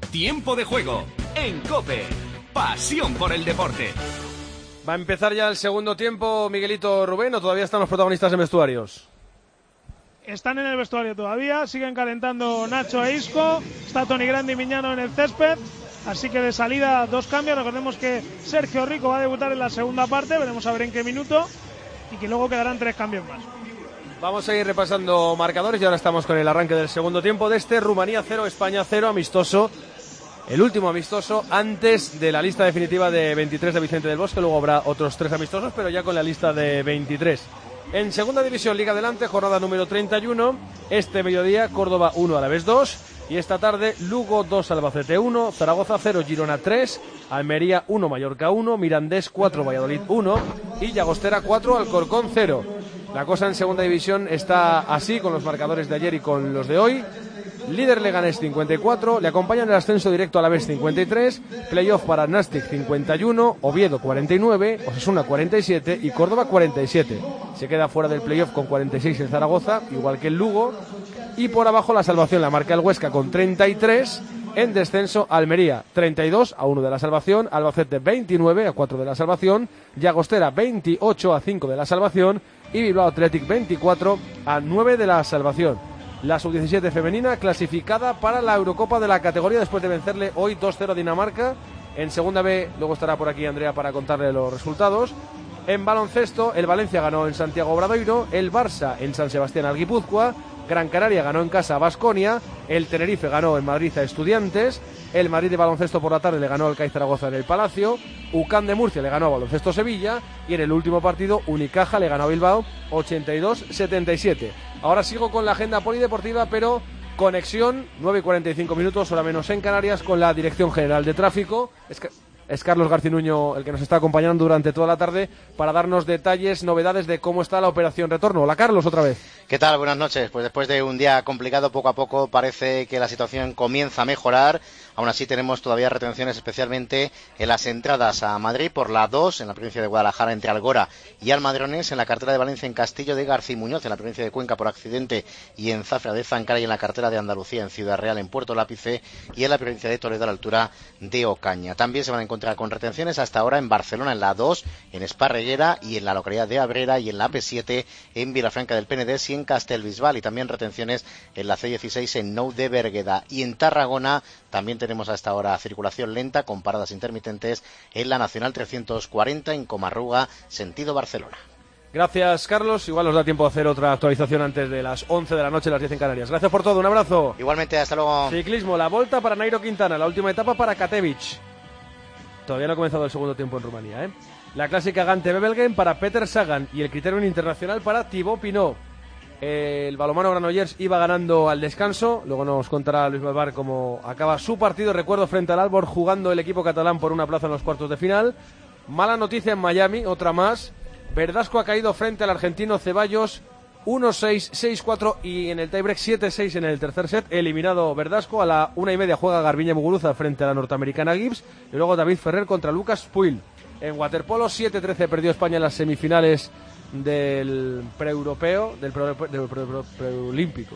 Tiempo de juego en COPE. Pasión por el deporte. Va a empezar ya el segundo tiempo, Miguelito, Rubén, ¿o todavía están los protagonistas en vestuarios? Están en el vestuario todavía, siguen calentando Nacho e Isco, está Toni Grande y Miñano en el césped, así que de salida dos cambios. Recordemos que Sergio Rico va a debutar en la segunda parte, veremos a ver en qué minuto, y que luego quedarán 3 cambios más. Vamos a ir repasando marcadores y ahora estamos con el arranque del segundo tiempo de este Rumanía 0, España 0, amistoso. El último amistoso antes de la lista definitiva de 23 de Vicente del Bosque. Luego habrá otros 3 amistosos, pero ya con la lista de 23. En segunda división, Liga Adelante, jornada número 31. Este mediodía, Córdoba 1, Alavés 2. Y esta tarde, Lugo 2, Albacete 1, Zaragoza 0, Girona 3, Almería 1, Mallorca 1, Mirandés 4, Valladolid 1 y Llagostera 4, Alcorcón 0. La cosa en segunda división está así, con los marcadores de ayer y con los de hoy. Líder Leganés 54, le acompañan el ascenso directo a Alavés 53, playoff para Nastic 51, Oviedo 49, Osasuna 47 y Córdoba 47. Se queda fuera del playoff con 46 en Zaragoza, igual que el Lugo. Y por abajo la salvación la marca el Huesca con 33, en descenso Almería 32 a 1 de la salvación, Albacete 29 a 4 de la salvación, Llagostera 28 a 5 de la salvación y Bilbao Athletic 24 a 9 de la salvación. La sub-17 femenina clasificada para la Eurocopa de la categoría después de vencerle hoy 2-0 a Dinamarca. En segunda B, luego estará por aquí Andrea para contarle los resultados. En baloncesto, el Valencia ganó en Santiago Obradoiro, el Barça en San Sebastián al Guipúzcoa, Gran Canaria ganó en casa a Baskonia, el Tenerife ganó en Madrid a Estudiantes, el Madrid de baloncesto por la tarde le ganó al CAI Zaragoza en el Palacio, UCAM de Murcia le ganó a Baloncesto Sevilla y en el último partido Unicaja le ganó a Bilbao 82-77. Ahora sigo con la agenda polideportiva, pero conexión 9:45 minutos, hora menos en Canarias, con la Dirección General de Tráfico. Es Carlos Garcinuño el que nos está acompañando durante toda la tarde para darnos detalles, novedades de cómo está la operación retorno. Hola Carlos, otra vez. ¿Qué tal? Buenas noches. Pues después de un día complicado, poco a poco parece que la situación comienza a mejorar. Aún así tenemos todavía retenciones, especialmente en las entradas a Madrid por la 2, en la provincia de Guadalajara, entre Algora y Almadrones, en la carretera de Valencia, en Castillo de García Muñoz, en la provincia de Cuenca por accidente, y en Zafra de Zancara, y en la carretera de Andalucía, en Ciudad Real, en Puerto Lápice, y en la provincia de Toledo, a la altura de Ocaña. También se van a encontrar con retenciones hasta ahora en Barcelona, en la 2, en Esparreguera, y en la localidad de Abrera, y en la AP7, en Vilafranca del Penedès y en Castelbisbal, y también retenciones en la C16 en Nou de Bergueda. Y en Tarragona también tenemos hasta ahora circulación lenta con paradas intermitentes en la Nacional 340 en Comarruga, sentido Barcelona. Gracias, Carlos. Igual nos da tiempo a hacer otra actualización antes de las 11 de la noche, las 10 en Canarias. Gracias por todo, un abrazo. Igualmente, hasta luego. Ciclismo, la Volta para Nairo Quintana, la última etapa para Katevich. Todavía no ha comenzado el segundo tiempo en Rumanía, ¿eh? La clásica Gante Bebelgen para Peter Sagan y el criterium internacional para Thibaut Pinot. El balonmano Granollers iba ganando al descanso. Luego nos contará Luis Malvar cómo acaba su partido. Recuerdo frente al Albor, jugando el equipo catalán por una plaza en los cuartos de final. Mala noticia en Miami, otra más. Verdasco ha caído frente al argentino Ceballos 1-6, 6-4 y en el tiebreak 7-6 en el tercer set. Eliminado Verdasco. A la 1:30 juega Garbiñe Muguruza frente a la norteamericana Gibbs. Y luego David Ferrer contra Lucas Puig. En waterpolo 7-13 perdió España en las semifinales del preeuropeo, del preolímpico.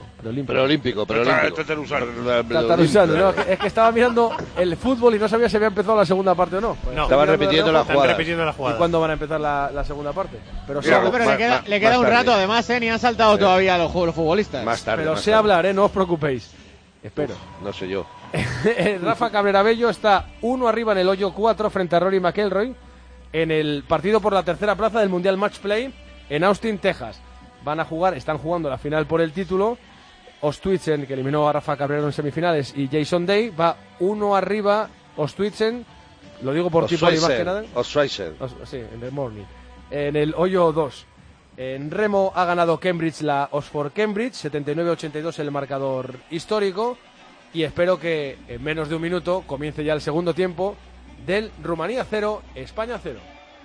Tatarusano, ¿no? Es que estaba mirando el fútbol y no sabía si había empezado la segunda parte o no. No, estaban repitiendo la jugada. ¿Y cuándo van a empezar la segunda parte? Pero le queda un rato, además, ni han saltado todavía los futbolistas. Más tarde. Pero sé hablar, no os preocupéis. Espero. No sé yo. Rafa Cabrera Bello está 1 arriba en el hoyo 4 frente a Rory McIlroy en el partido por la tercera plaza del Mundial Match Play en Austin, Texas. Están jugando la final por el título. Ostwitzen, que eliminó a Rafa Cabrera en semifinales, y Jason Day. Va 1 arriba Ostwitzen, lo digo por tipo de más que nada. Ostwitzen. Sí, en the morning. En el hoyo 2. En remo ha ganado Cambridge la Oxford Cambridge, 79-82 el marcador histórico. Y espero que en menos de un minuto comience ya el segundo tiempo del Rumanía 0, España 0.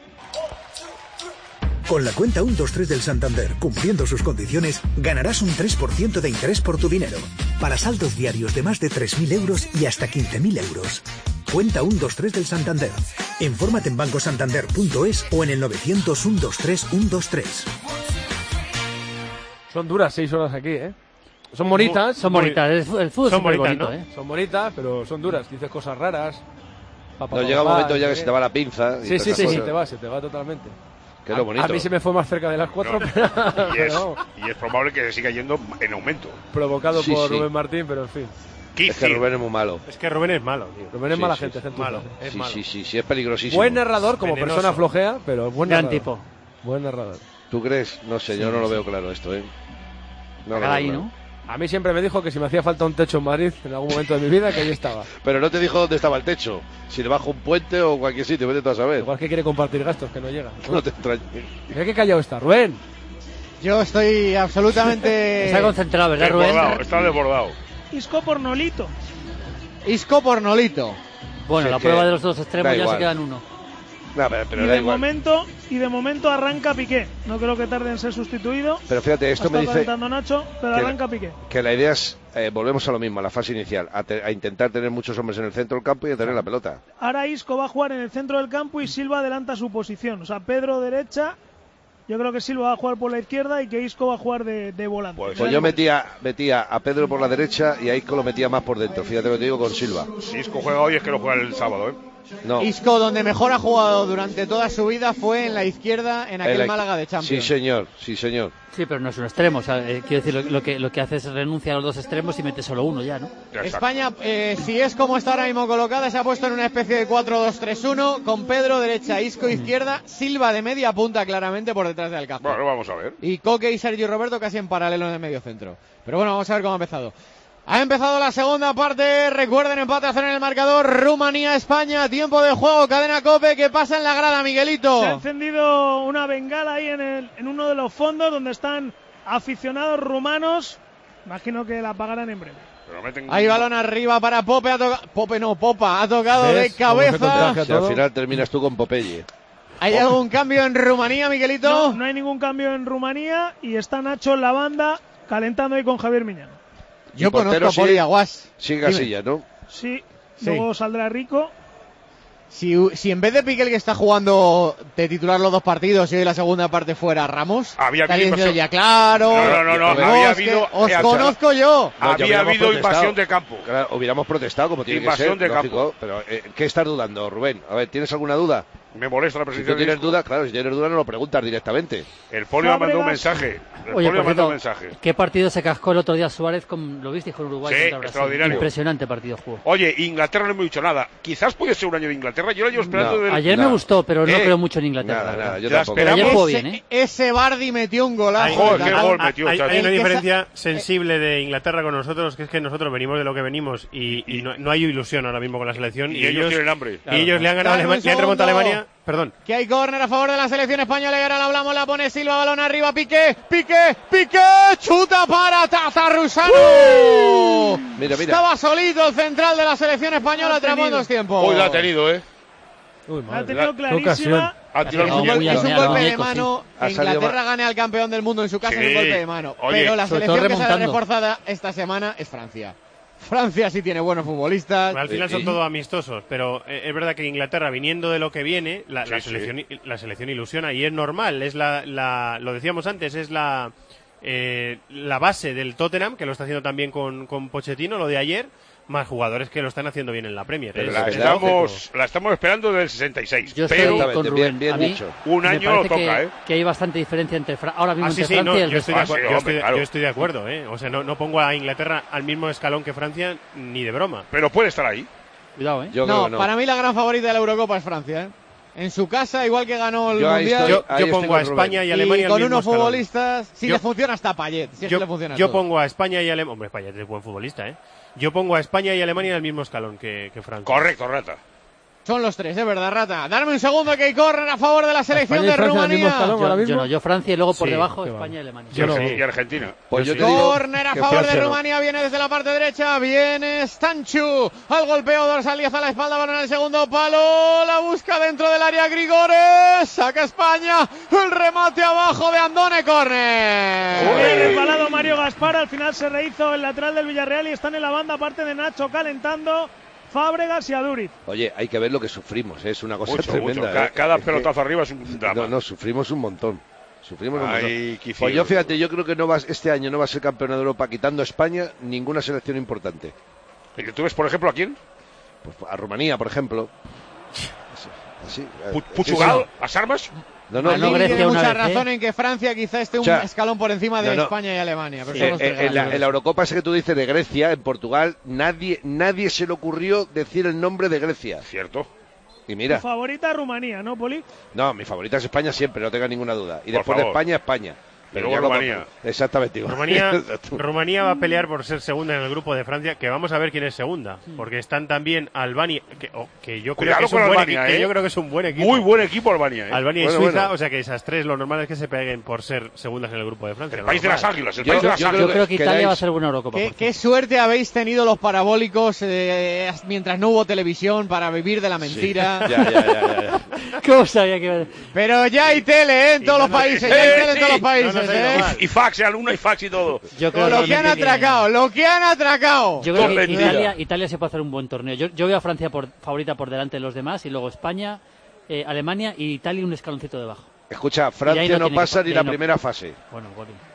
Con la cuenta 123 del Santander, cumpliendo sus condiciones, ganarás un 3% de interés por tu dinero. Para saldos diarios de más de 3.000 euros y hasta 15.000 euros. Cuenta 123 del Santander. Infórmate en bancosantander.es o en el 900 123 123. Son duras 6 horas aquí, ¿eh? Son bonitas. Son bonitas, el fútbol son es muy bonitas, bonito, ¿no? Son bonitas, pero son duras. Dices cosas raras. No, llega un momento ya que se te va la pinza. Sí, se te va totalmente. Que es lo bonito. A mí se me fue más cerca de las 4, y es probable que se siga yendo en aumento. Provocado por Rubén Martín, pero en fin. Es que Rubén es muy malo. Es que Rubén es malo, tío. Rubén es mala gente, malo. Es Sí, malo. sí, es peligrosísimo. Buen narrador, como Venenoso. persona flojea, pero buen Gran narrador. tipo. Buen narrador. ¿Tú crees? No sé, yo no lo veo claro esto, No lo veo Ahí, claro. ¿no? A mí siempre me dijo que si me hacía falta un techo en Madrid en algún momento de mi vida, que ahí estaba. Pero no te dijo dónde estaba el techo. Si debajo un puente o cualquier sitio, vete tú a saber. Igual que quiere compartir gastos, que no llega. No te extrañes. Mira qué callado está, Rubén. Yo estoy absolutamente... Está concentrado, ¿verdad, Rubén? Está desbordado. Isco por Nolito. Isco por Nolito. Bueno, Sí, la que prueba de los dos extremos da ya igual. se quedan uno. No, pero Y da de igual. momento arranca Piqué. No creo que tarde en ser sustituido. Pero fíjate, esto me Está dice calentando Nacho, pero que arranca Piqué. que la idea es, volvemos a lo mismo, a la fase inicial, a intentar tener muchos hombres en el centro del campo y a tener la pelota. Ahora Isco va a jugar en el centro del campo y Silva adelanta su posición. O sea, Pedro derecha. Yo creo que Silva va a jugar por la izquierda y que Isco va a jugar de volante. Pues yo metía a Pedro por la derecha y a Isco lo metía más por dentro. Fíjate lo que te digo con Silva. Si Isco juega hoy es que lo juega el sábado, No. Isco, donde mejor ha jugado durante toda su vida, fue en la izquierda, en aquel Málaga de Champions. Sí, señor. Sí, pero no es un extremo. O sea, quiero decir, lo que hace es renuncia a los dos extremos y mete solo uno ya, ¿no? España, si es como está ahora mismo colocada, se ha puesto en una especie de 4-2-3-1, con Pedro derecha, Isco izquierda, Silva de media punta claramente por detrás de Alcázar. Bueno, vamos a ver. Y Coque y Sergio Roberto casi en paralelo en el medio centro. Pero bueno, vamos a ver cómo ha empezado. Ha empezado la segunda parte, recuerden, empate a cero en el marcador, Rumanía-España, tiempo de juego, cadena COPE, ¿qué pasa en la grada, Miguelito? Se ha encendido una bengala ahí en uno de los fondos donde están aficionados rumanos. Imagino que la apagarán en breve. Hay balón arriba para Pope, Popa, ha tocado de cabeza. Si al final terminas tú con Popeye. ¿Hay algún cambio en Rumanía, Miguelito? No hay ningún cambio en Rumanía y está Nacho en la banda calentando ahí con Javier Miñano. Yo conozco a Poli Aguas. Sigue Casillas, ¿no? Sí, luego saldrá Rico. Si en vez de Piqué, el que está jugando de titular los dos partidos, y hoy la segunda parte fuera Ramos, había habido invasión. Ya, claro. No, había habido. Os conozco yo. Había habido invasión de campo. Claro, hubiéramos protestado como tiene invasión que ser. de campo. Pero, ¿qué estás dudando, Rubén? A ver, ¿tienes alguna duda? Me molesta la Si presencia tú tienes duda, claro, si tienes duda no lo preguntas directamente. El Polio ha mandado un mensaje. Oye, por cierto, ¿qué partido se cascó el otro día Suárez con, lo viste, con Uruguay? Sí, contra Brasil? extraordinario. Impresionante partido jugó. Oye, Inglaterra no hemos dicho nada. Quizás puede ser un año de Inglaterra. Yo lo llevo esperando. Ayer me gustó, pero no creo mucho en Inglaterra. Yo tampoco. Ayer jugó bien, Ese Bardi metió un golazo. Hay una diferencia sensible de Inglaterra con nosotros, que es que nosotros venimos de lo que venimos y no hay ilusión ahora mismo con la selección. Y ellos tienen hambre. Y ellos le han ganado, le han remontado a Alemania. Perdón. Que hay córner a favor de la selección española y ahora la hablamos, la pone Silva, balón arriba, Piqué, chuta para Tatarusano. Mira. Estaba solito el central de la selección española tras buenos tiempos. Hoy la ha tenido, La ha tenido clarísima. Es un golpe de mano. Que Inglaterra gane al campeón del mundo en su casa en un golpe de mano. Oye, pero la selección que sale remontando. reforzada esta semana es Francia. Francia sí tiene buenos futbolistas. Al final son todos amistosos, pero es verdad que Inglaterra, viniendo de lo que viene, la selección ilusiona y es normal. Es lo decíamos antes, es la base del Tottenham, que lo está haciendo también con Pochettino, lo de ayer, más jugadores que lo están haciendo bien en la Premier. La estamos esperando del 66. Yo estoy pero con Rubén. bien a mí dicho. Un me año parece toca, que hay bastante diferencia entre ahora mismo entre sí, Francia y el yo resto. estoy de acuerdo, O sea, no pongo a Inglaterra al mismo escalón que Francia ni de broma. Pero puede estar ahí. Cuidado, Yo creo que no. Para mí la gran favorita de la Eurocopa es Francia, En su casa, igual que ganó el Mundial. Yo pongo a España y Alemania y con al mismo unos escalón. futbolistas, si le funciona hasta Payet, si es que le funciona yo todo. pongo a España y Alemania. Hombre, Payet es buen futbolista, Yo pongo a España y Alemania en el mismo escalón que Francia. Correcto, Rata. Son los tres, es verdad, Rata. Darme un segundo que hay córner a favor de la selección de Rumanía. Yo Francia y luego por debajo España y Alemania. Y Argentina. Pues yo te digo Córner a favor de Rumanía, viene desde la parte derecha, viene Stanchu, al golpeo dorsal 10 a la espalda, balón en el segundo palo, la busca dentro del área Grigores, saca España, el remate abajo de Andone, córner. Resbalado Mario Gaspar, al final se rehizo el lateral del Villarreal y están en la banda, aparte de Nacho calentando Fábregas y Aduriz. Oye, hay que ver lo que sufrimos, es una cosa Mucho. tremenda. Cada pelotazo arriba es un drama. No, sufrimos un montón. Sufrimos Ay, nosotros. Pues yo, fíjate, yo creo que este año no va a ser campeona de Europa, quitando a España, ninguna selección importante. ¿Y que tú ves, por ejemplo, a quién? Pues a Rumanía, por ejemplo. Así, ¿Puchugal? ¿Las armas? No, tiene mucha razón en que Francia quizá esté un escalón por encima de España y Alemania. Pero en la Eurocopa esa que tú dices de Grecia, en Portugal, nadie se le ocurrió decir el nombre de Grecia. Cierto. Y mira. Tu favorita Rumanía, ¿no, Poli? No, mi favorita es España siempre, no tenga ninguna duda. Y después de España. Pero luego Rumanía. Exactamente igual. Rumanía va a pelear por ser segunda en el grupo de Francia, que vamos a ver quién es segunda, porque están también Albania, que yo creo que es un buen equipo. Muy buen equipo Albania. Albania y Suiza, o sea que esas tres lo normal es que se peguen por ser segundas en el grupo de Francia. El país de las águilas, Yo creo que Italia va a ser buena Eurocopa. Qué suerte habéis tenido los parabólicos mientras no hubo televisión para vivir de la mentira. Sí. Ya. ¿Cómo sabía que... Pero ya hay tele en todos los países, ya hay tele en todos los países. Y fax, alumno y fax y todo. Yo creo lo que han atracado. Yo creo que Italia se puede hacer un buen torneo. Yo veo a Francia favorita por delante de los demás y luego España, Alemania y Italia un escaloncito debajo. Escucha, Francia no pasa ni la primera fase. Bueno,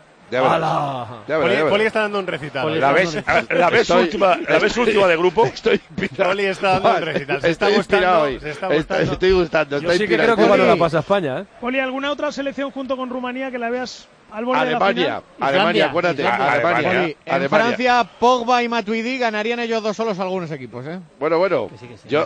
Ya verás. Poli está dando un recital. La vez última de grupo. Poli está dando un recital. Se está gustando. Estoy gustando. Yo sí que creo que bueno la pasa España, ¿eh? Poli, ¿alguna otra selección junto con Rumanía que la veas al borde de la final? Alemania, acuérdate. Alemania. En Francia, Pogba y Matuidi ganarían ellos dos solos algunos equipos, ¿eh? Bueno. Yo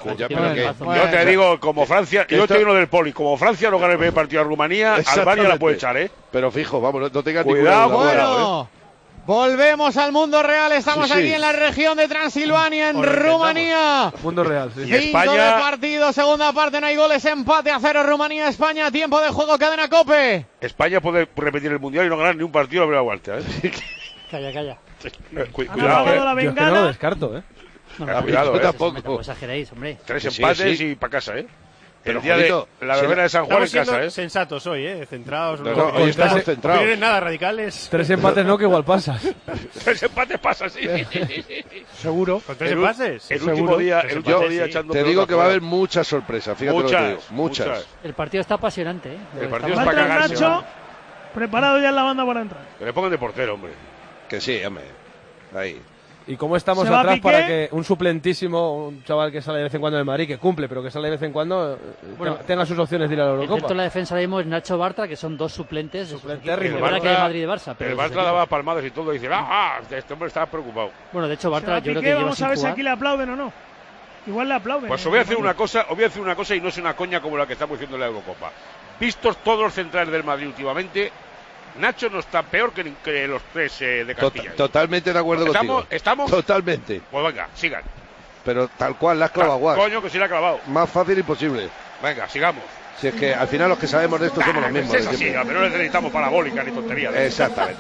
te digo, como Francia, yo estoy uno del Poli, como Francia no gana el primer partido a Rumanía, Albania la puede echar, ¿eh? Pero fijo, vamos, no tengas cuidado. Bueno, volvemos al mundo real. Estamos aquí en la región de Transilvania, en Rumanía. Mundo real, sí. Y 5 España... de partido, segunda parte, no hay goles, empate a 0 Rumanía, España, tiempo de juego, cadena COPE. España puede repetir el Mundial y no ganar ni un partido a la primera vuelta, ¿eh? Calla. Cuidado, la Yo es que no lo descarto, ¿eh? Cuidado, tampoco exageréis, hombre. 3 empates y para casa, ¿eh? Pero el día de la verbena de San Juan en casa, ¿eh? Sensatos hoy, centrados. Hoy estamos centrados. No tienen nada radicales. 3 empates no, que igual pasas. 3 empates pasa, sí. Seguro. ¿Con 3 empates? El último día echando te digo que va a haber muchas sorpresas, fíjate lo que te digo. Muchas. El partido está apasionante, ¿eh? El partido es Va a para entrar cagarse. Nacho, preparado ya en la banda para entrar. Que le pongan de portero, hombre. Que sí, hombre. Ahí. ¿Y cómo estamos ¿Se va atrás Piqué? para que un suplentísimo, un chaval que sale de vez en cuando del Madrid, que cumple, pero que sale de vez en cuando, tenga sus opciones de ir a la El centro Eurocopa? de la defensa ahora mismo es Nacho Bartra, que son dos suplentes. Suplentérrimo. De verdad que hay Madrid y Barça. Pero el Bartra daba palmadas y todo, y dice, este hombre estaba preocupado. Bueno, de hecho, Se Bartra va yo creo Piqué, que lleva vamos sin a ver si jugar. aquí le aplauden o no. Igual le aplauden. Pues os voy a decir una cosa y no es una coña como la que estamos haciendo en la Eurocopa. Vistos todos los centrales del Madrid últimamente, Nacho no está peor que los 3 de Castilla. Totalmente de acuerdo contigo. ¿Estamos? Totalmente. Pues venga, sigan. Pero tal cual, la has clavado, guau. Coño, que sí la ha clavado. Más fácil imposible. Venga, sigamos. Si es que al final los que sabemos de esto somos los mismos. Es así, pero no necesitamos parabólica ni tonterías. Exactamente.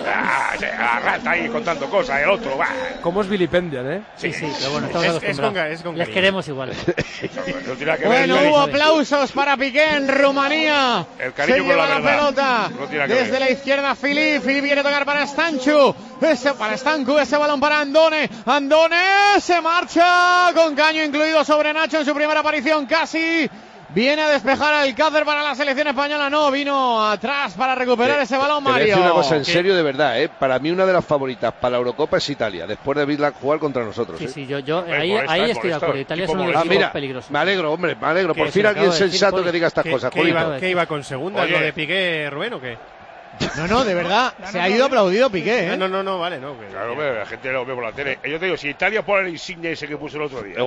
La rata ahí contando cosas, el otro. ¿Cómo os vilipendian, eh? Sí, pero bueno, estamos acostumbrados. Es con Les queremos igual. No tiene que ver. Bueno, hubo aplausos para Piqué en Rumanía. El cariño se con la lleva la verdad. pelota. No tiene que desde ver. la izquierda Filip quiere tocar para Stanchu. Para Stancu, ese balón para Andone. Andone se marcha con caño incluido sobre Nacho en su primera aparición casi. Viene a despejar al Alcácer para la selección española. No, vino atrás para recuperar ese balón, Te voy a Mario. decir una cosa en serio, de verdad, Para mí una de las favoritas para la Eurocopa es Italia, después de verla jugar contra nosotros. Sí, yo ahí estoy de acuerdo. Italia es uno de los equipos peligrosos. Me alegro. Por fin alguien sensato que diga estas cosas, Julito. ¿Qué iba con segunda? ¿Lo de Piqué, Rubén, o qué? No, de verdad, se ha ido aplaudido Piqué, ¿eh? No, vale, no. Claro, la gente lo ve por la tele. Yo te digo, si Italia pone el insignia ese que puso el otro día.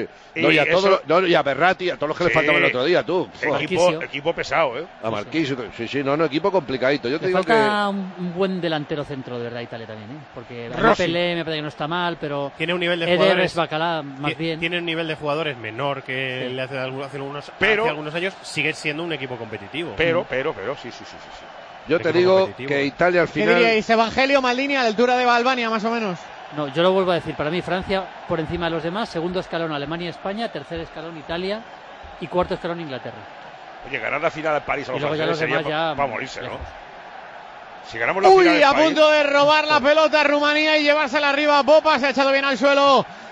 Y a Berratti, a todos los que le faltaban el otro día, tú. Equipo pesado, ¿eh? A Marquisio, sí, equipo complicadito. Yo te digo falta un buen delantero centro, de verdad, Italia también, ¿eh? Porque Pelé me parece que no está mal, pero tiene un nivel de Eder jugadores, es Bacalá, más bien. Tiene un nivel de jugadores menor que le hace algunos años, sigue siendo un equipo competitivo. Pero, sí. Yo te digo que Italia al final... ¿Qué diríais? Evangelio Maldini a la altura de Albania, más o menos. No, yo lo vuelvo a decir. Para mí, Francia por encima de los demás. Segundo escalón, Alemania y España. Tercer escalón, Italia. Y cuarto escalón, Inglaterra. Oye, ganar la final al París a los franceses sería para morirse, ¿no? Si ganamos la final a punto de robar la pelota Rumanía y llevársela arriba a Popa. Se ha echado bien al suelo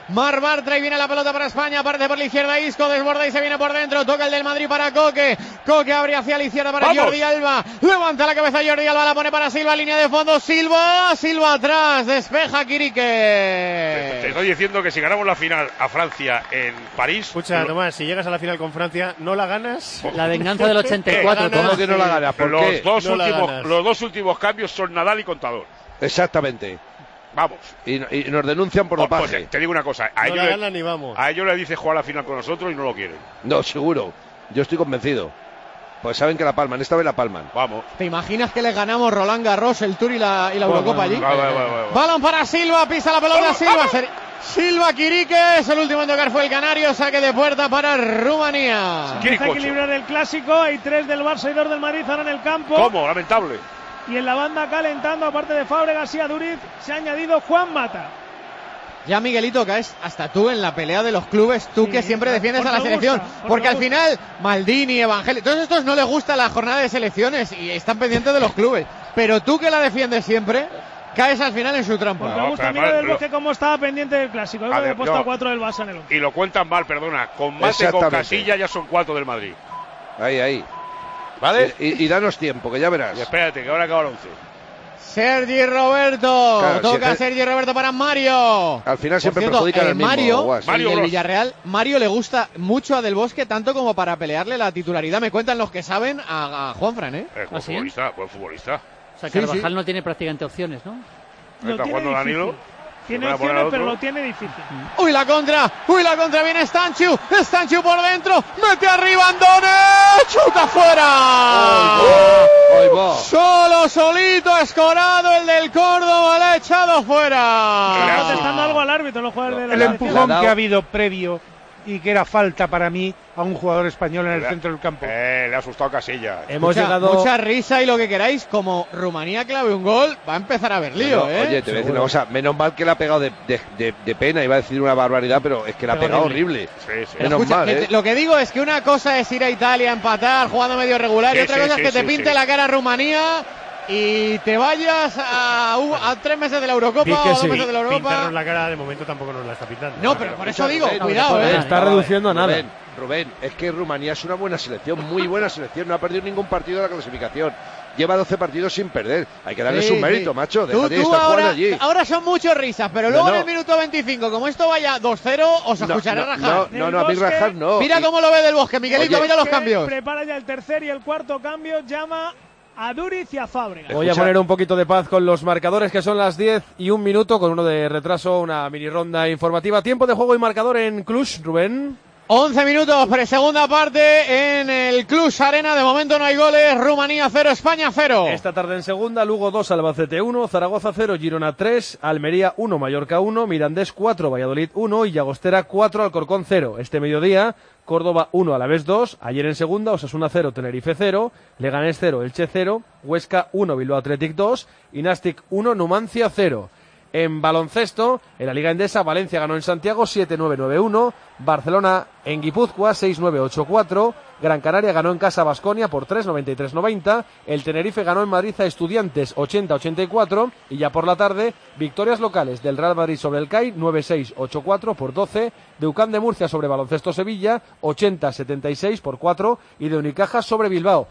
Mar Bartra y viene la pelota para España, parte por la izquierda Isco, desborda y se viene por dentro, toca el del Madrid para Coque, Coque abre hacia la izquierda para Jordi Alba, levanta la cabeza Jordi Alba, la pone para Silva, línea de fondo, Silva atrás, despeja Quirique. Te estoy diciendo que si ganamos la final a Francia en París... Escucha, Tomás, si llegas a la final con Francia, ¿no la ganas? La venganza del 84, ¿Cómo que no la ganas? ¿Por qué? Los dos últimos cambios son Nadal y Contador. Exactamente. Vamos. Y nos denuncian por dopaje. Pues te digo una cosa. A ellos le dice jugar la final con nosotros y no lo quieren. No, seguro. Yo estoy convencido. Pues saben que la palman. Esta vez la palman. Vamos. ¿Te imaginas que les ganamos Roland Garros, el Tour y la Eurocopa allí? Balón para Silva, pisa la pelota Silva. Silva Quirique, el último en tocar fue el canario, saque de puerta para Rumanía. Empieza a equilibrar el clásico, hay 3 del Barça y 2 del Madrid ahora en el campo. ¿Cómo? Lamentable. Y en la banda calentando, aparte de Fábregas y Aduriz, se ha añadido Juan Mata. Ya, Miguelito, caes hasta tú en la pelea de los clubes, tú que siempre defiendes a la selección, porque al final Maldini, Evangelio, todos estos no les gusta la jornada de selecciones y están pendientes de los clubes, pero tú que la defiendes siempre, caes al final en su trampa. Porque me gusta a mí del Bosque como estaba pendiente del clásico, yo había puesto a 4 del Barça en el 11. Y lo cuentan mal, perdona, con Mate, con Casilla ya son 4 del Madrid. Ahí. ¿Vale? Y danos tiempo, que ya verás. Y espérate, que ahora acaba el 11. Sergi Roberto, claro, toca Sergi Roberto para Mario. Al final siempre perjudican al mismo. Mario del Villarreal, Mario le gusta mucho a Del Bosque, tanto como para pelearle la titularidad. Me cuentan los que saben a Juanfran, ¿eh? Buen futbolista. O sea, Carvajal no tiene prácticamente opciones, ¿no? Está jugando Danilo. Tiene opciones, pero lo tiene difícil. Uy, la contra, viene Stanchu por dentro, mete arriba Andone, chuta fuera. Solito escorado el del Córdoba, le ha echado fuera. Está protestando algo al árbitro, los jugadores de la empujón que ha habido previo y que era falta para mí a un jugador español en el centro del campo. Le ha asustado Casilla. Hemos llegado... Mucha risa y lo que queráis, como Rumanía clave un gol, va a empezar a haber lío, Oye, te voy a decir una cosa, menos mal que le ha pegado de pena, iba a decir una barbaridad, pero es que le ha pegado horrible. Sí. Menos mal, Lo que digo es que una cosa es ir a Italia a empatar jugando medio regular y otra cosa es que te pinte la cara Rumanía y te vayas a 3 meses de la Eurocopa o a 2 meses de la Eurocopa. Pintarnos la cara de momento tampoco nos la está pintando. No, pero por eso digo, cuidado, Está reduciendo a nada. Rubén, es que Rumanía es una buena selección, muy buena selección, no ha perdido ningún partido de la clasificación. Lleva 12 partidos sin perder. Hay que darle su mérito, macho. Déjate de estar jugando allí. Ahora son muchos risas, pero luego en el minuto 25, como esto vaya 2-0, os escucharé rajar. No, a mí rajar no. Mira cómo lo ve Del Bosque, Miguelito, mira los cambios. Prepara ya el tercer y el cuarto cambio, llama a Duriz y a Fábregas. Voy a poner un poquito de paz con los marcadores, que son las 10 y 1 minuto, con uno de retraso, una mini ronda informativa. Tiempo de juego y marcador en Cluj, Rubén. 11 minutos, segunda parte en el Cluj Arena. De momento no hay goles. Rumanía 0, España 0. Esta tarde en segunda, Lugo 2, Albacete 1, Zaragoza 0, Girona 3, Almería 1, Mallorca 1, Mirandés 4, Valladolid 1 y Llagostera 4, Alcorcón 0. Este mediodía, Córdoba 1, Alavés 2, ayer en segunda, Osasuna 0, Tenerife 0, Leganés 0, Elche 0, Huesca 1, Bilbao Athletic 2 y Nastic 1, Numancia 0. En baloncesto, en la Liga Endesa, Valencia ganó en Santiago 7-9-9-1, Barcelona en Guipúzcoa 6-9-8-4, Gran Canaria ganó en casa a Baskonia por 3-93-90, el Tenerife ganó en Madrid a Estudiantes 80-84 y ya por la tarde, victorias locales del Real Madrid sobre el CAI 9-6-8-4 por 12, de UCAM de Murcia sobre Baloncesto Sevilla 80-76 por 4 y de Unicaja sobre Bilbao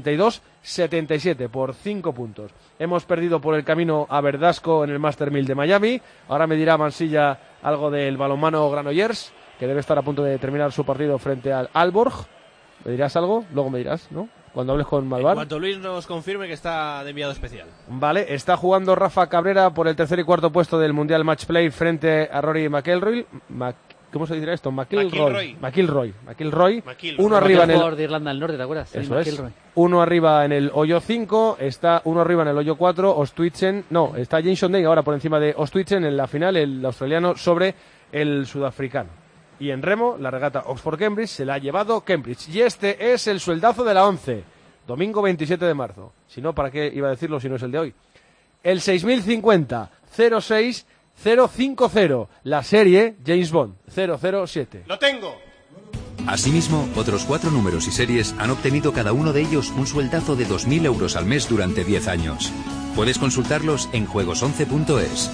82-77 por 5 puntos. Hemos perdido por el camino a Verdasco en el Master 1000 de Miami. Ahora me dirá Mansilla algo del balonmano Granollers, que debe estar a punto de terminar su partido frente al Aalborg. ¿Me dirás algo? Luego me dirás, ¿no? Cuando hables con Malvar. En cuanto Luis nos confirme que está de enviado especial. Vale, está jugando Rafa Cabrera por el tercer y cuarto puesto del Mundial Match Play frente a Rory McIlroy. ¿Cómo se dirá esto? McIlroy. Uno arriba en el jugador de Irlanda del Norte, ¿te acuerdas? Eso es. Uno arriba en el hoyo 5, está uno arriba en el hoyo 4, está Jason Day ahora por encima de Ostwitzen en la final, el australiano sobre el sudafricano. Y en remo, la regata Oxford-Cambridge se la ha llevado Cambridge. Y este es el sueldazo de la 11, domingo 27 de marzo. Si no, ¿para qué iba a decirlo si no es el de hoy? El 6050 06 050, la serie James Bond 007. ¡Lo tengo! Asimismo, otros 4 números y series han obtenido cada uno de ellos un sueldazo de 2.000 euros al mes durante 10 años. Puedes consultarlos en juegos11.es.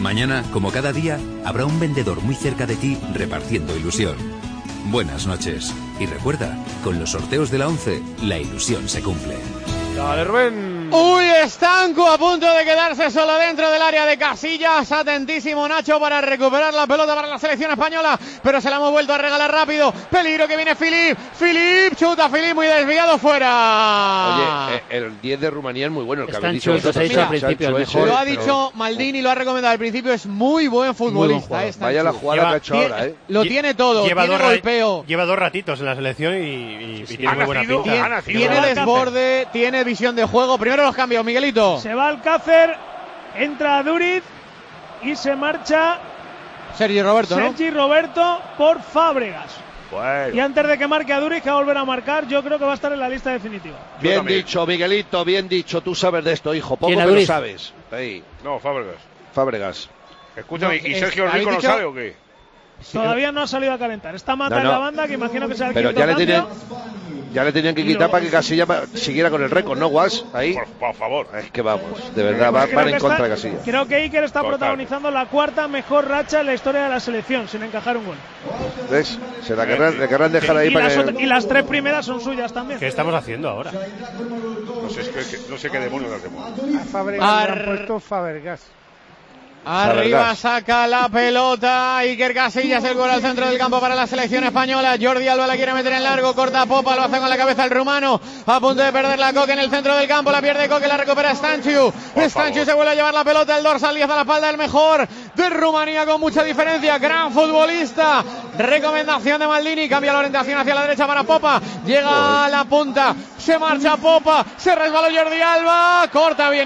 Mañana, como cada día, habrá un vendedor muy cerca de ti repartiendo ilusión. Buenas noches. Y recuerda, con los sorteos de la 11, la ilusión se cumple. Dale, Rubén. Uy, Estanco a punto de quedarse solo dentro del área de Casillas. Atentísimo Nacho para recuperar la pelota para la selección española, pero se la hemos vuelto a regalar rápido. Peligro que viene Filip. Filip, chuta Filip, muy desviado, fuera. Oye, el 10 de Rumanía es muy bueno. El que habéis dicho al principio, el mejor. Lo ha dicho Maldini, lo ha recomendado al principio. Es muy buen futbolista. Vaya la jugada que ha hecho ahora, Lo tiene todo, tiene golpeo. Lleva 2 ratitos en la selección y tiene muy buena pinta. Tiene desborde, tiene visión de juego. Primero los cambios, Miguelito. Se va Alcácer, entra Duriz y se marcha Sergi Roberto por Fábregas. Bueno. Y antes de que marque a Duriz, que va a volver a marcar, yo creo que va a estar en la lista definitiva. Bien dicho, Miguelito, bien dicho. Tú sabes de esto, hijo. Poco, pero sabes. Ahí. No, Fábregas. Escúchame, ¿y Sergio Rico no sale o qué? Todavía no ha salido a calentar. Está Mata en la banda, que imagino que será el pero quinto cambio. Ya le tenían que quitar para que Casillas siguiera con el récord, ¿no, Guas? Ahí. Por favor. Es que vamos, de verdad, van en contra de Casillas. Creo que Iker está protagonizando la 4ª mejor racha en la historia de la selección, sin encajar un gol. ¿Ves? Se la querrán dejar ahí para y las 3 primeras son suyas también. ¿Qué estamos haciendo ahora? No sé qué demonios hacemos. A Fábregas le han puesto Fábregas. Arriba saca la pelota Iker Casillas, el gol al centro del campo para la selección española. Jordi Alba la quiere meter en largo, corta Popa, lo hace con la cabeza el rumano, a punto de perder la Coque en el centro del campo, la pierde Coque, la recupera Stanciu. Stanciu se vuelve a llevar la pelota, el dorsal 10 a la espalda, el mejor de Rumanía con mucha diferencia, gran futbolista. Recomendación de Maldini, cambia la orientación hacia la derecha para Popa, llega a la punta, se marcha Popa, se resbaló Jordi Alba, corta bien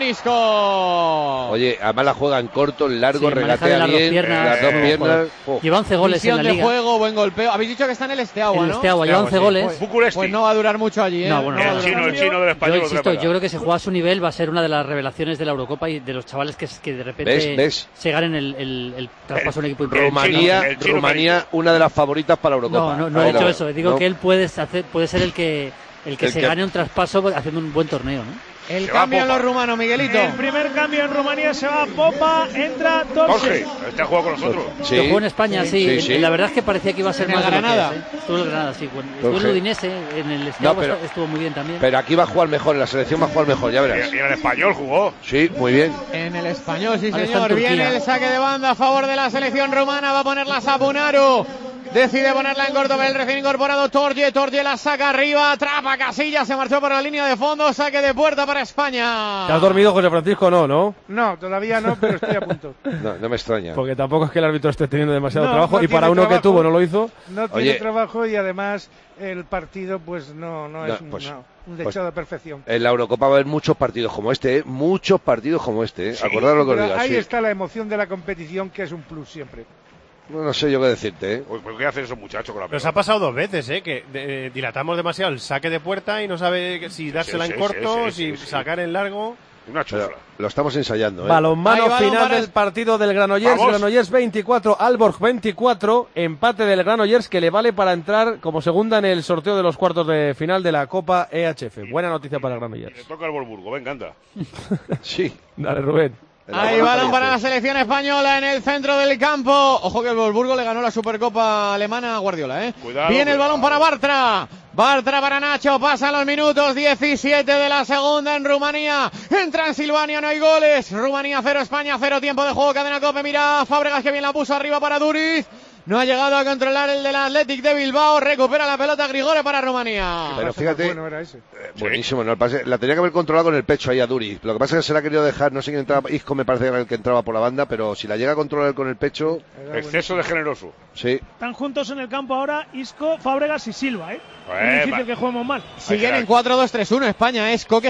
Isco. Oye, además la juega en corto, en largo, regatea bien, las dos piernas. Lleva 11 goles visión en la liga. de juego, buen golpeo. Habéis dicho que está en el Steaua, ¿no? En el Steaua, lleva 11 goles. Pues no va a durar mucho allí, ¿eh? No, bueno, el chino del español. Yo insisto, yo creo que si juega a su nivel va a ser una de las revelaciones de la Eurocopa y de los chavales que de repente se ganen el traspaso a un equipo importante. Rumanía, una de las favoritas para la Eurocopa. No he dicho eso. Digo que él puede ser el que se gane un traspaso haciendo un buen torneo, ¿no? El cambio en los rumanos, Miguelito. El primer cambio en Rumanía se va a Popa, entra Torres. ¿Este ha jugado con nosotros? Sí. Jugó en España, sí. La verdad es que parecía que iba a ser más Granada. de lo que es, Estuvo en Granada, sí. Estuvo en Udinese, en el Steaua estuvo muy bien también. Pero aquí va a jugar mejor, en la selección va a jugar mejor, ya verás. Y en el Español jugó. Sí, muy bien. En el Español, sí señor. Viene el saque de banda a favor de la selección rumana, va a ponerla Sapunaru. Decide ponerla en corto para el recién incorporado Torje la saca arriba, atrapa Casillas, se marchó por la línea de fondo, saque de puerta para España. ¿Te has dormido, José Francisco? No. No, todavía no, pero estoy a punto. No me extraña. Porque tampoco es que el árbitro esté teniendo demasiado trabajo y para uno trabajo, que tuvo no lo hizo. No tiene trabajo y además el partido pues no es un dechado de perfección. En la Eurocopa va a haber muchos partidos como este, muchos partidos como este. Sí, acordaros lo que os digo. Ahí está la emoción de la competición, que es un plus siempre. No sé yo qué decirte, Pues ¿qué hacen esos muchachos con la pelota? Nos ha pasado 2 veces, que dilatamos demasiado el saque de puerta y no sabe si dársela en corto, si sacar en largo. Una chufla. Lo estamos ensayando, Balonmano final del partido del Granollers. Granollers 24, Aalborg 24. Empate del Granollers que le vale para entrar como segunda en el sorteo de los cuartos de final de la Copa EHF. Buena noticia para el Granollers. Le toca el Wolfsburgo, me encanta. Sí. Dale, Rubén. Ahí balón para la selección española en el centro del campo. Ojo que el Wolfsburgo le ganó la Supercopa alemana a Guardiola, Cuidado, viene el balón para Bartra. Bartra para Nacho, pasan los minutos 17 de la segunda en Rumanía. En Transilvania no hay goles. Rumanía 0, España 0, tiempo de juego, cadena COPE. Mira Fábregas que bien la puso arriba para Duriz. No ha llegado a controlar el del Athletic de Bilbao. Recupera la pelota Grigore para Rumanía. Pero fíjate, bueno era ese. Buenísimo, ¿no? El pase, la tenía que haber controlado con el pecho ahí a Duriz. Lo que pasa es que se la ha querido dejar, no sé quién entraba, Isco me parece que era el que entraba por la banda, pero si la llega a controlar con el pecho... Exceso de generoso. Sí. Están juntos en el campo ahora Isco, Fábregas y Silva, Es difícil que juguemos mal. Siguen en 4-2-3-1 España, Coque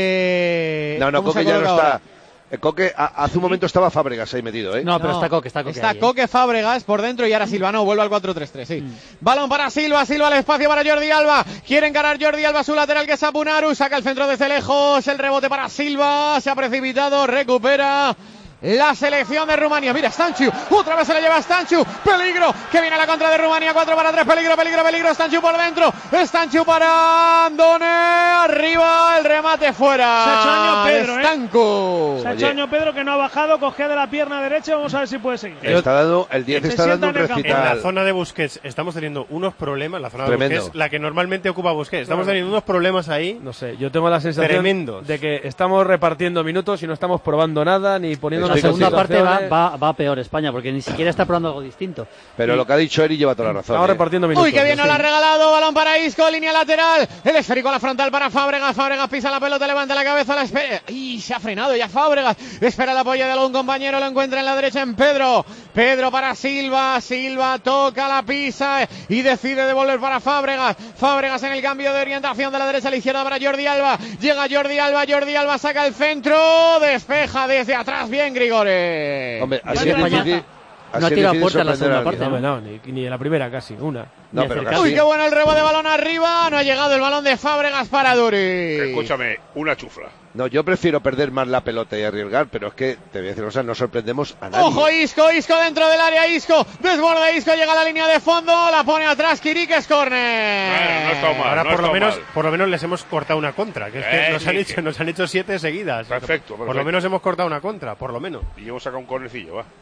No, Coque ya no está. Coque, hace un momento estaba Fábregas ahí metido, No, pero está Coque. Está Coque, Fábregas por dentro y ahora Silvano vuelve al 4-3-3, sí. Balón para Silva al espacio para Jordi Alba. Quiere encarar Jordi Alba su lateral que es Sapunaru. Saca el centro desde lejos, el rebote para Silva. Se ha precipitado, recupera la selección de Rumanía. Mira, Stanciu, otra vez se la lleva Stanciu, peligro, que viene a la contra de Rumanía, 4-3, peligro, Stanciu por dentro, Stanciu para Andone, arriba, el remate fuera. Se ha hecho año Pedro, Stancu. Se ha hecho año Pedro, que no ha bajado, cogea de la pierna derecha, vamos a ver si puede seguir. El 10 está dando un recital. En la zona de Busquets estamos teniendo unos problemas, la zona de Busquets, la que normalmente ocupa Busquets, estamos teniendo unos problemas ahí. No sé, yo tengo la sensación tremendos de que estamos repartiendo minutos y no estamos probando nada, ni poniendo la segunda parte va peor España, porque ni siquiera está probando algo distinto. Pero lo que ha dicho Eri lleva toda la razón. Estamos repartiendo minutos. Uy, qué bien nos la ha regalado, balón para Isco, línea lateral, el esférico a la frontal para Fábregas, pisa la pelota, levanta la cabeza, la espera, y se ha frenado ya Fábregas, espera el apoyo de algún compañero, lo encuentra en la derecha en Pedro para Silva toca la pisa y decide devolver para Fábregas en el cambio de orientación de la derecha a la izquierda para Jordi Alba, llega Jordi Alba, saca el centro, despeja desde atrás bien Grigore. Hombre, así es difícil. No ha tirado puerta en la segunda parte. No, ni en la primera casi, una. No, pero casi. Uy, qué bueno el rebo de balón arriba, no ha llegado el balón de Fábregas para Duri. Escúchame, una chufla. No, yo prefiero perder más la pelota y arriesgar, pero es que, te voy a decir, o sea, no sorprendemos a nadie. Ojo, Isco dentro del área, desborda Isco, llega a la línea de fondo, la pone atrás, Kirik, es córner. No ha estado mal. Ahora por lo menos les hemos cortado una contra, que es que nos han hecho 7 seguidas. Perfecto. Por lo menos hemos cortado una contra, por lo menos. Y hemos sacado un cornercillo, va.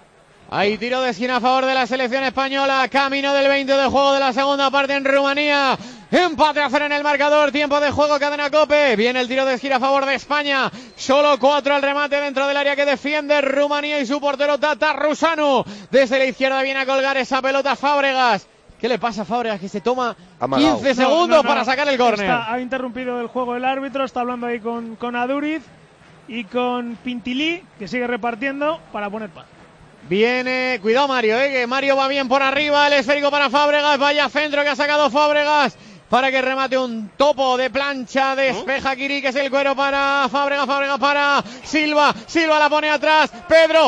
Hay tiro de esquina a favor de la selección española, camino del 20 de juego de la segunda parte en Rumanía. Empate a 0 en el marcador, tiempo de juego, cadena COPE. Viene el tiro de esquina a favor de España. Solo 4 al remate dentro del área que defiende Rumanía y su portero Tata Rusanu. Desde la izquierda viene a colgar esa pelota Fábregas. ¿Qué le pasa a Fábregas? Que se toma 15 segundos para sacar el córner. Ha interrumpido el juego el árbitro, está hablando ahí con Aduriz y con Pintilí, que sigue repartiendo para poner paz. Viene, cuidado Mario, que Mario va bien por arriba, el esférico para Fábregas, vaya centro que ha sacado Fábregas para que remate un topo de plancha, despeja Kiri, que es el cuero para Fábregas para Silva la pone atrás, Pedro,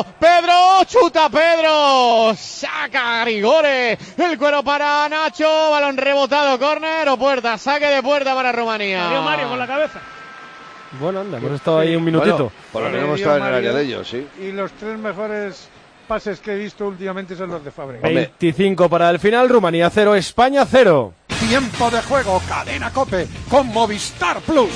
chuta Pedro, saca Grigore, el cuero para Nacho, balón rebotado, córner o puerta, saque de puerta para Rumanía. Mario con la cabeza. Bueno, anda, hemos estado ahí un minutito. Bueno, por lo menos hemos estado en el área de ellos, sí. Y los 3 mejores pases que he visto últimamente son los de Fábregas. 25 para el final, Rumanía 0, España 0. Tiempo de juego, cadena COPE con Movistar Plus.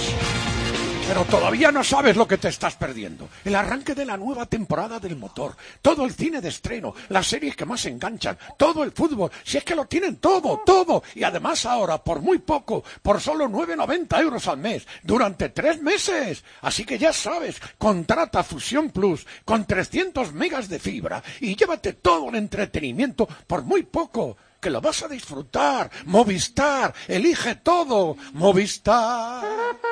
Pero todavía no sabes lo que te estás perdiendo. El arranque de la nueva temporada del motor, todo el cine de estreno, las series que más enganchan, todo el fútbol, si es que lo tienen todo. Y además ahora, por muy poco, por solo 9,90 euros al mes, durante 3 meses. Así que ya sabes, contrata Fusión Plus con 300 megas de fibra y llévate todo el entretenimiento por muy poco. Que lo vas a disfrutar. Movistar, elige todo. Movistar.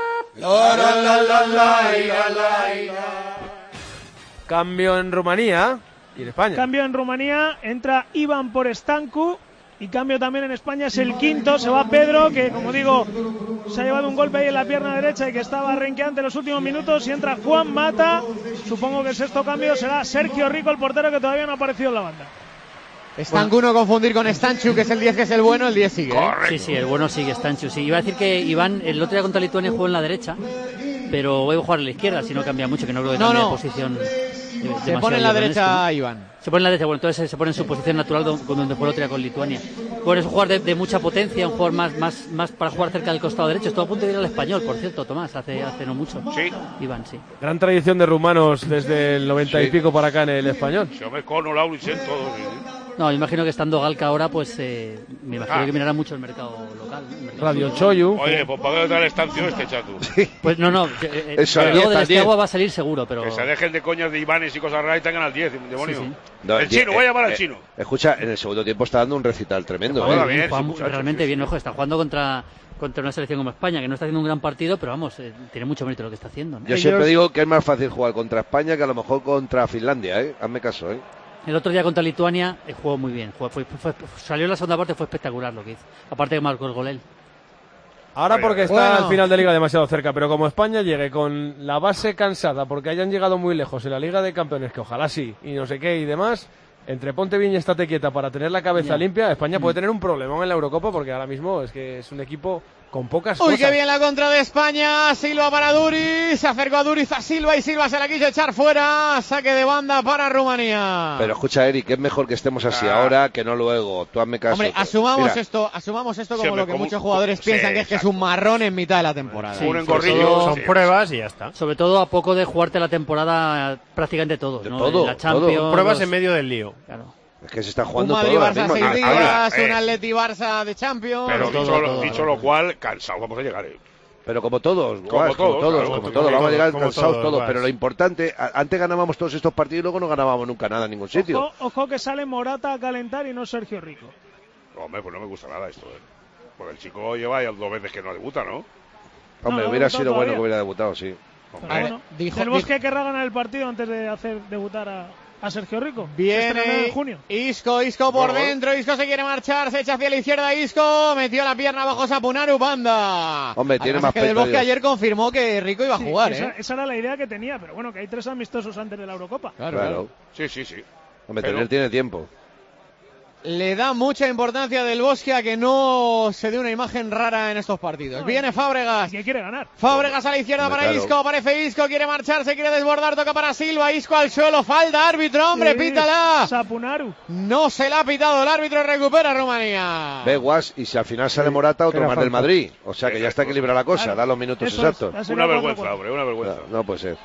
Cambio en Rumanía y en España. Cambio en Rumanía, entra Iván por Stancu. Y cambio también en España, es el quinto, se va Pedro, que como digo, se ha llevado un golpe ahí en la pierna derecha y que estaba renqueante en los últimos minutos, y entra Juan Mata. Supongo que el sexto cambio será Sergio Rico, el portero, que todavía no ha aparecido en la banda. Stancu no confundir con Stanciu, que es el 10, que es el bueno, el 10 sigue. Sí, el bueno sigue Stanciu. Sí, iba a decir que Iván el otro día contra Lituania jugó en la derecha, pero voy a jugar en la izquierda, si no cambia mucho, que no creo que cambie de posición. Se pone en la derecha Iván. Se pone en la derecha, bueno, entonces se pone en su posición natural donde fue el otro día con Lituania. Bueno, es un jugador de mucha potencia, un jugador más para jugar cerca del costado derecho. Estuvo a punto de ir al Español, por cierto, Tomás, hace no mucho. Sí. Iván, sí. Gran tradición de rumanos desde el 90 y pico para acá en el Español. Se me cono, Laurisen, todo. No, imagino que estando Galca ahora, pues me imagino que mirará mucho el mercado local. Radio Choyu. Oye, pues ¿para qué traer el Stancio chato? Pues no, luego del Estiagua va a salir seguro, pero... Que se dejen de coñas de Ivanes y cosas raras y tengan al 10, demonio. Sí. No, el chino, voy a llamar al chino. Escucha, en el segundo tiempo está dando un recital tremendo. Realmente bien, ojo, está jugando contra una selección como España, que no está haciendo un gran partido, pero vamos, tiene mucho mérito lo que está haciendo, ¿no? Yo siempre digo que es más fácil jugar contra España que a lo mejor contra Finlandia, hazme caso, El otro día contra Lituania jugó muy bien, salió en la segunda parte, fue espectacular lo que hizo, aparte que marcó el gol él. Ahora porque está al final de Liga demasiado cerca, pero como España llegue con la base cansada porque hayan llegado muy lejos en la Liga de Campeones, que ojalá sí, y no sé qué y demás, entre ponte bien y estate quieta para tener la cabeza limpia, España puede tener un problemón en la Eurocopa, porque ahora mismo es que es un equipo con pocas Uy, cosas. qué bien la contra de España. Silva para Duriz. Se acercó a Duriz a Silva y Silva se la quiso echar fuera. Saque de banda para Rumanía. Pero escucha, Eric, es mejor que estemos así ahora que no luego. Tú hazme caso. Hombre, asumamos esto como lo que muchos jugadores piensan, que es un marrón en mitad de la temporada. Sí, son pruebas y ya está. Sobre todo a poco de jugarte la temporada prácticamente todo, ¿no? todo, la Champions, todo. Pruebas en medio del lío. Claro. Es que se está jugando un todo ahora Madrid-Barça mismo. 6 días, un Atleti-Barça de Champions. Pero dicho lo cual, cansado vamos a llegar. Pero como todos, como todos, vamos a llegar cansados todos. Guas. Pero lo importante, antes ganábamos todos estos partidos y luego no ganábamos nunca nada en ningún sitio. Ojo que sale Morata a calentar y no Sergio Rico. Hombre, pues no me gusta nada esto. Porque el chico lleva ya 2 veces que no debuta, ¿no? Hombre, no, hubiera no, sido todavía. bueno que hubiera debutado, sí. Bueno, tenemos que querrá ganar el partido antes de hacer debutar a Sergio Rico. Viene en junio. Isco por dentro. Isco se quiere marchar, se echa hacia la izquierda. Isco metió la pierna bajo Sapunaru, banda. Hombre, tiene más que Del Bosque ayer confirmó que Rico iba a jugar, esa era la idea que tenía, pero bueno, que hay 3 amistosos antes de la Eurocopa. Claro. Sí. Hombre, tener tiene tiempo. Le da mucha importancia Del Bosque a que no se dé una imagen rara en estos partidos. Viene Fábregas. ¿Quién quiere ganar? Fábregas a la izquierda para Isco. Aparece Isco, quiere marcharse, quiere desbordar, toca para Silva. Isco al suelo, falta, árbitro, hombre, pítala. Sapunaru. No se la ha pitado el árbitro, recupera Rumanía. Ve, Guas, y si al final sale Morata, otro más del Madrid. O sea que ya está equilibrada la cosa, da los minutos exactos. Una vergüenza, hombre, una vergüenza. No puede ser.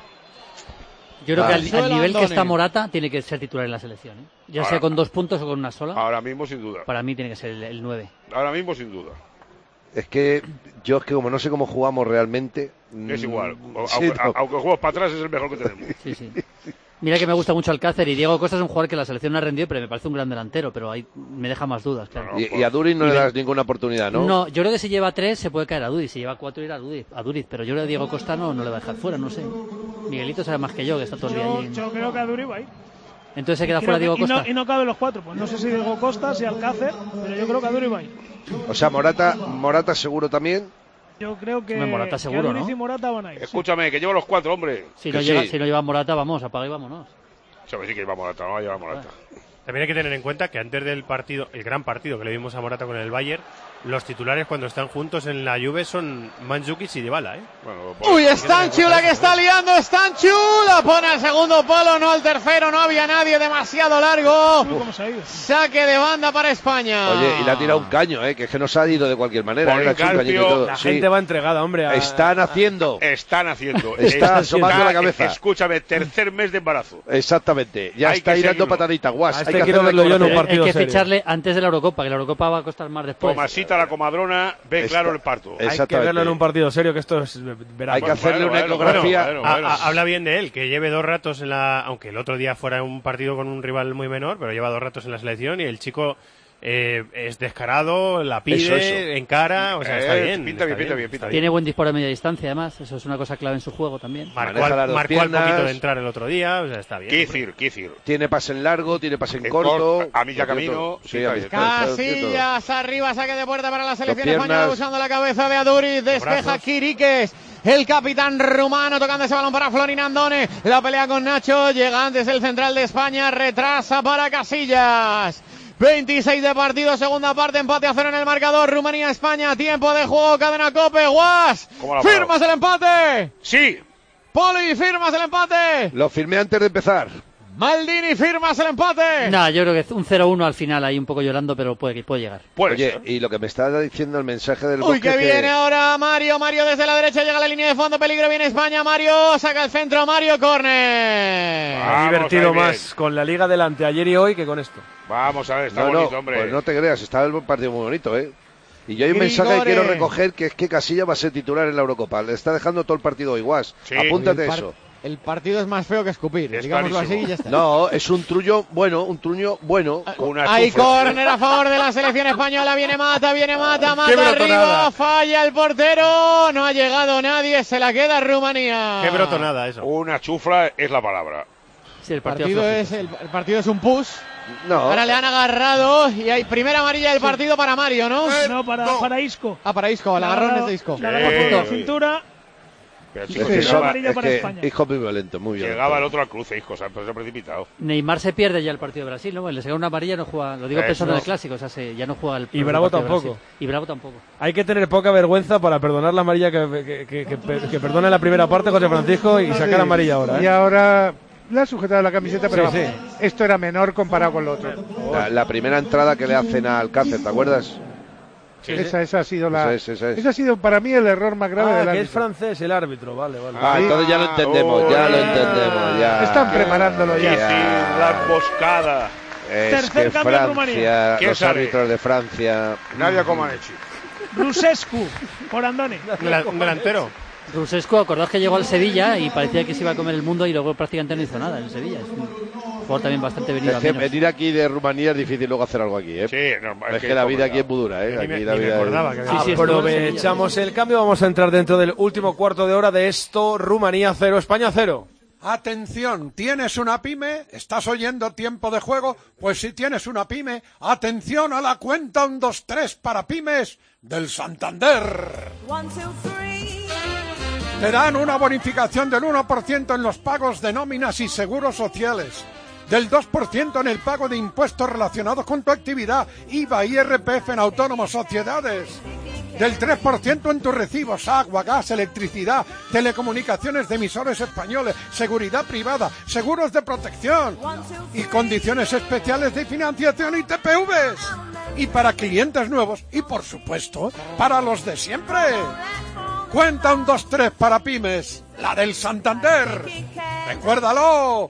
Yo creo que al nivel que está Morata tiene que ser titular en la selección, ¿eh? Ya sea con 2 puntos o con una sola. Ahora mismo sin duda. Para mí tiene que ser el 9. Ahora mismo sin duda. Es que yo como no sé cómo jugamos realmente. Es igual. Sí, aunque juegos para atrás es el mejor que tenemos. Sí. Mira que me gusta mucho Alcácer y Diego Costa es un jugador que la selección no ha rendido, pero me parece un gran delantero, pero ahí me deja más dudas, claro. Y a Duriz no le das ninguna oportunidad, ¿no? No, yo creo que si lleva 3 se puede caer a Duriz, si lleva 4 irá a Duriz, pero yo creo que a Diego Costa no le va a dejar fuera, no sé. Miguelito sabe más que yo, que está todo el día allí. Yo creo que a Duriz va a ir. Entonces se queda fuera Diego Costa. Y no caben los 4, pues no sé si Diego Costa, si Alcácer, pero yo creo que a Duriz va a ir. O sea, Morata seguro también. Yo creo que Morata seguro, Duriz ¿no? y Morata van a ir. Escúchame, que llevo los 4, hombre. Si no lleva Morata, vamos, apaga y vámonos. Sí, que lleva Morata, no va a llevar Morata. También hay que tener en cuenta que antes del partido, el gran partido que le vimos a Morata con el Bayern, los titulares cuando están juntos en la Juve son Mandzukic y Dybala, ¿eh? Bueno, Uy, Stanchu la que está liando, Stanchu la pone al segundo palo, no al tercero, no había nadie, demasiado largo. Saque de banda para España. Oye, y le ha tirado un caño, que es que no se ha ido de cualquier manera. Le ha hecho un cañito y todo. La gente va entregada, hombre. Están haciendo. Está asomando la cabeza. Escúchame, tercer mes de embarazo. Exactamente, ya Hay está que ir dando seguirlo. pataditas, Guas. Hay que verlo yo en un partido Hay que serio. ficharle antes de la Eurocopa, que la Eurocopa va a costar más después. Tomasita la comadrona, ve claro el parto. Hay que verlo en un partido serio, que esto es verano. Hay que hacerle una ecografía. Habla bien de él, que lleve 2 ratos en la... Aunque el otro día fuera un partido con un rival muy menor, pero lleva 2 ratos en la selección y el chico es descarado, la pide, encara, o sea, está bien. Pinta bien. Tiene buen disparo a media distancia, además, eso es una cosa clave en su juego también. Marcó al poquito de entrar el otro día, o sea, está bien. Kicir. Tiene pase en largo, tiene pase en corto. A mí ya camino. Sí, Casillas arriba, saque de puerta para la selección española, usando la cabeza de Aduriz, despeja Quiriques. El capitán rumano tocando ese balón para Florin Andone. La pelea con Nacho. Llega antes el central de España. Retrasa para Casillas. 26 de partido, segunda parte, empate a 0 en el marcador. Rumanía-España, tiempo de juego, cadena COPE. Guas, ¿firmas el empate? Sí. Poli, ¿firmas el empate? Lo firmé antes de empezar. Maldini, ¿firmas el empate? No, yo creo que un 0-1 al final, ahí un poco llorando, pero puede llegar. Oye, y lo que me está diciendo el mensaje del Uy, Bosque que viene ahora Mario desde la derecha, llega a la línea de fondo, peligro, viene España, Mario, saca el centro, Mario, córner. Ha divertido más con la Liga delante ayer y hoy que con esto. Vamos a ver, está bonito, hombre. Pues no te creas, está el partido muy bonito, Y yo hay un mensaje que quiero recoger, que es que Casillas va a ser titular en la Eurocopa. Le está dejando todo el partido igual. Sí. Apúntate eso. El partido es más feo que escupir, digámoslo así y ya está. No, es un truño bueno. Hay córner a favor de la selección española, viene Mata arriba, falla el portero, no ha llegado nadie, se la queda Rumanía. Qué brotonada eso. Una chufla es la palabra. Sí, el partido es un push. No. Ahora le han agarrado y hay primera amarilla del partido para Mario, ¿no? No, para Isco. Para Isco, el agarrón es de Isco. Le agarró por la cintura. Pero Sí, chicos, sí, llegaba, amarilla para España. Isco muy violento, muy violento. Llegaba el otro al cruce, Isco, se ha precipitado. Neymar se pierde ya el partido de Brasil, ¿no? Le saca una amarilla, no juega. Lo digo pensando en el clásico, o sea, ya no juega el. Y Bravo tampoco. Brasil. Y Bravo tampoco. Hay que tener poca vergüenza para perdonar la amarilla que perdona en la primera parte José Francisco y sacar amarilla ahora. Y ahora le ha sujetado la camiseta, pero Sí, vamos, esto era menor comparado con lo otro. La primera entrada que le hacen a Alcácer, ¿te acuerdas? Esa ha sido Esa es. Esa ha sido para mí el error más grave del que árbitro. es francés el árbitro, vale. Entonces ya lo entendemos, ya. Están preparándolo ya. La emboscada. Es Tercer que cambio en Rumanía. Francia, los sale? árbitros de Francia. Nadia Comaneci. Rusescu, por Andoni. Un delantero. Rusescu, acordaos que llegó al Sevilla y parecía que se iba a comer el mundo y luego prácticamente no hizo nada en Sevilla. Es un jugador también bastante venido a Es que menos. venir aquí de Rumanía es difícil luego hacer algo aquí, ¿eh? Sí, normal. Es que la vida aquí es muy dura, ¿eh? Aquí la vida Aprovechamos el cambio, vamos a entrar dentro del último cuarto de hora de esto. Rumanía 0, España 0. Atención, ¿tienes una pyme? ¿Estás oyendo Tiempo de Juego? Pues si tienes una pyme, atención a la cuenta 1, 2, 3 para pymes del Santander. Te dan una bonificación del 1% en los pagos de nóminas y seguros sociales, del 2% en el pago de impuestos relacionados con tu actividad, IVA, IRPF en autónomos, sociedades, del 3% en tus recibos, agua, gas, electricidad, telecomunicaciones de emisores españoles, seguridad privada, seguros de protección y condiciones especiales de financiación y TPVs. Y para clientes nuevos y, por supuesto, para los de siempre. Cuenta 1, 2, 3 para pymes, la del Santander. Recuérdalo,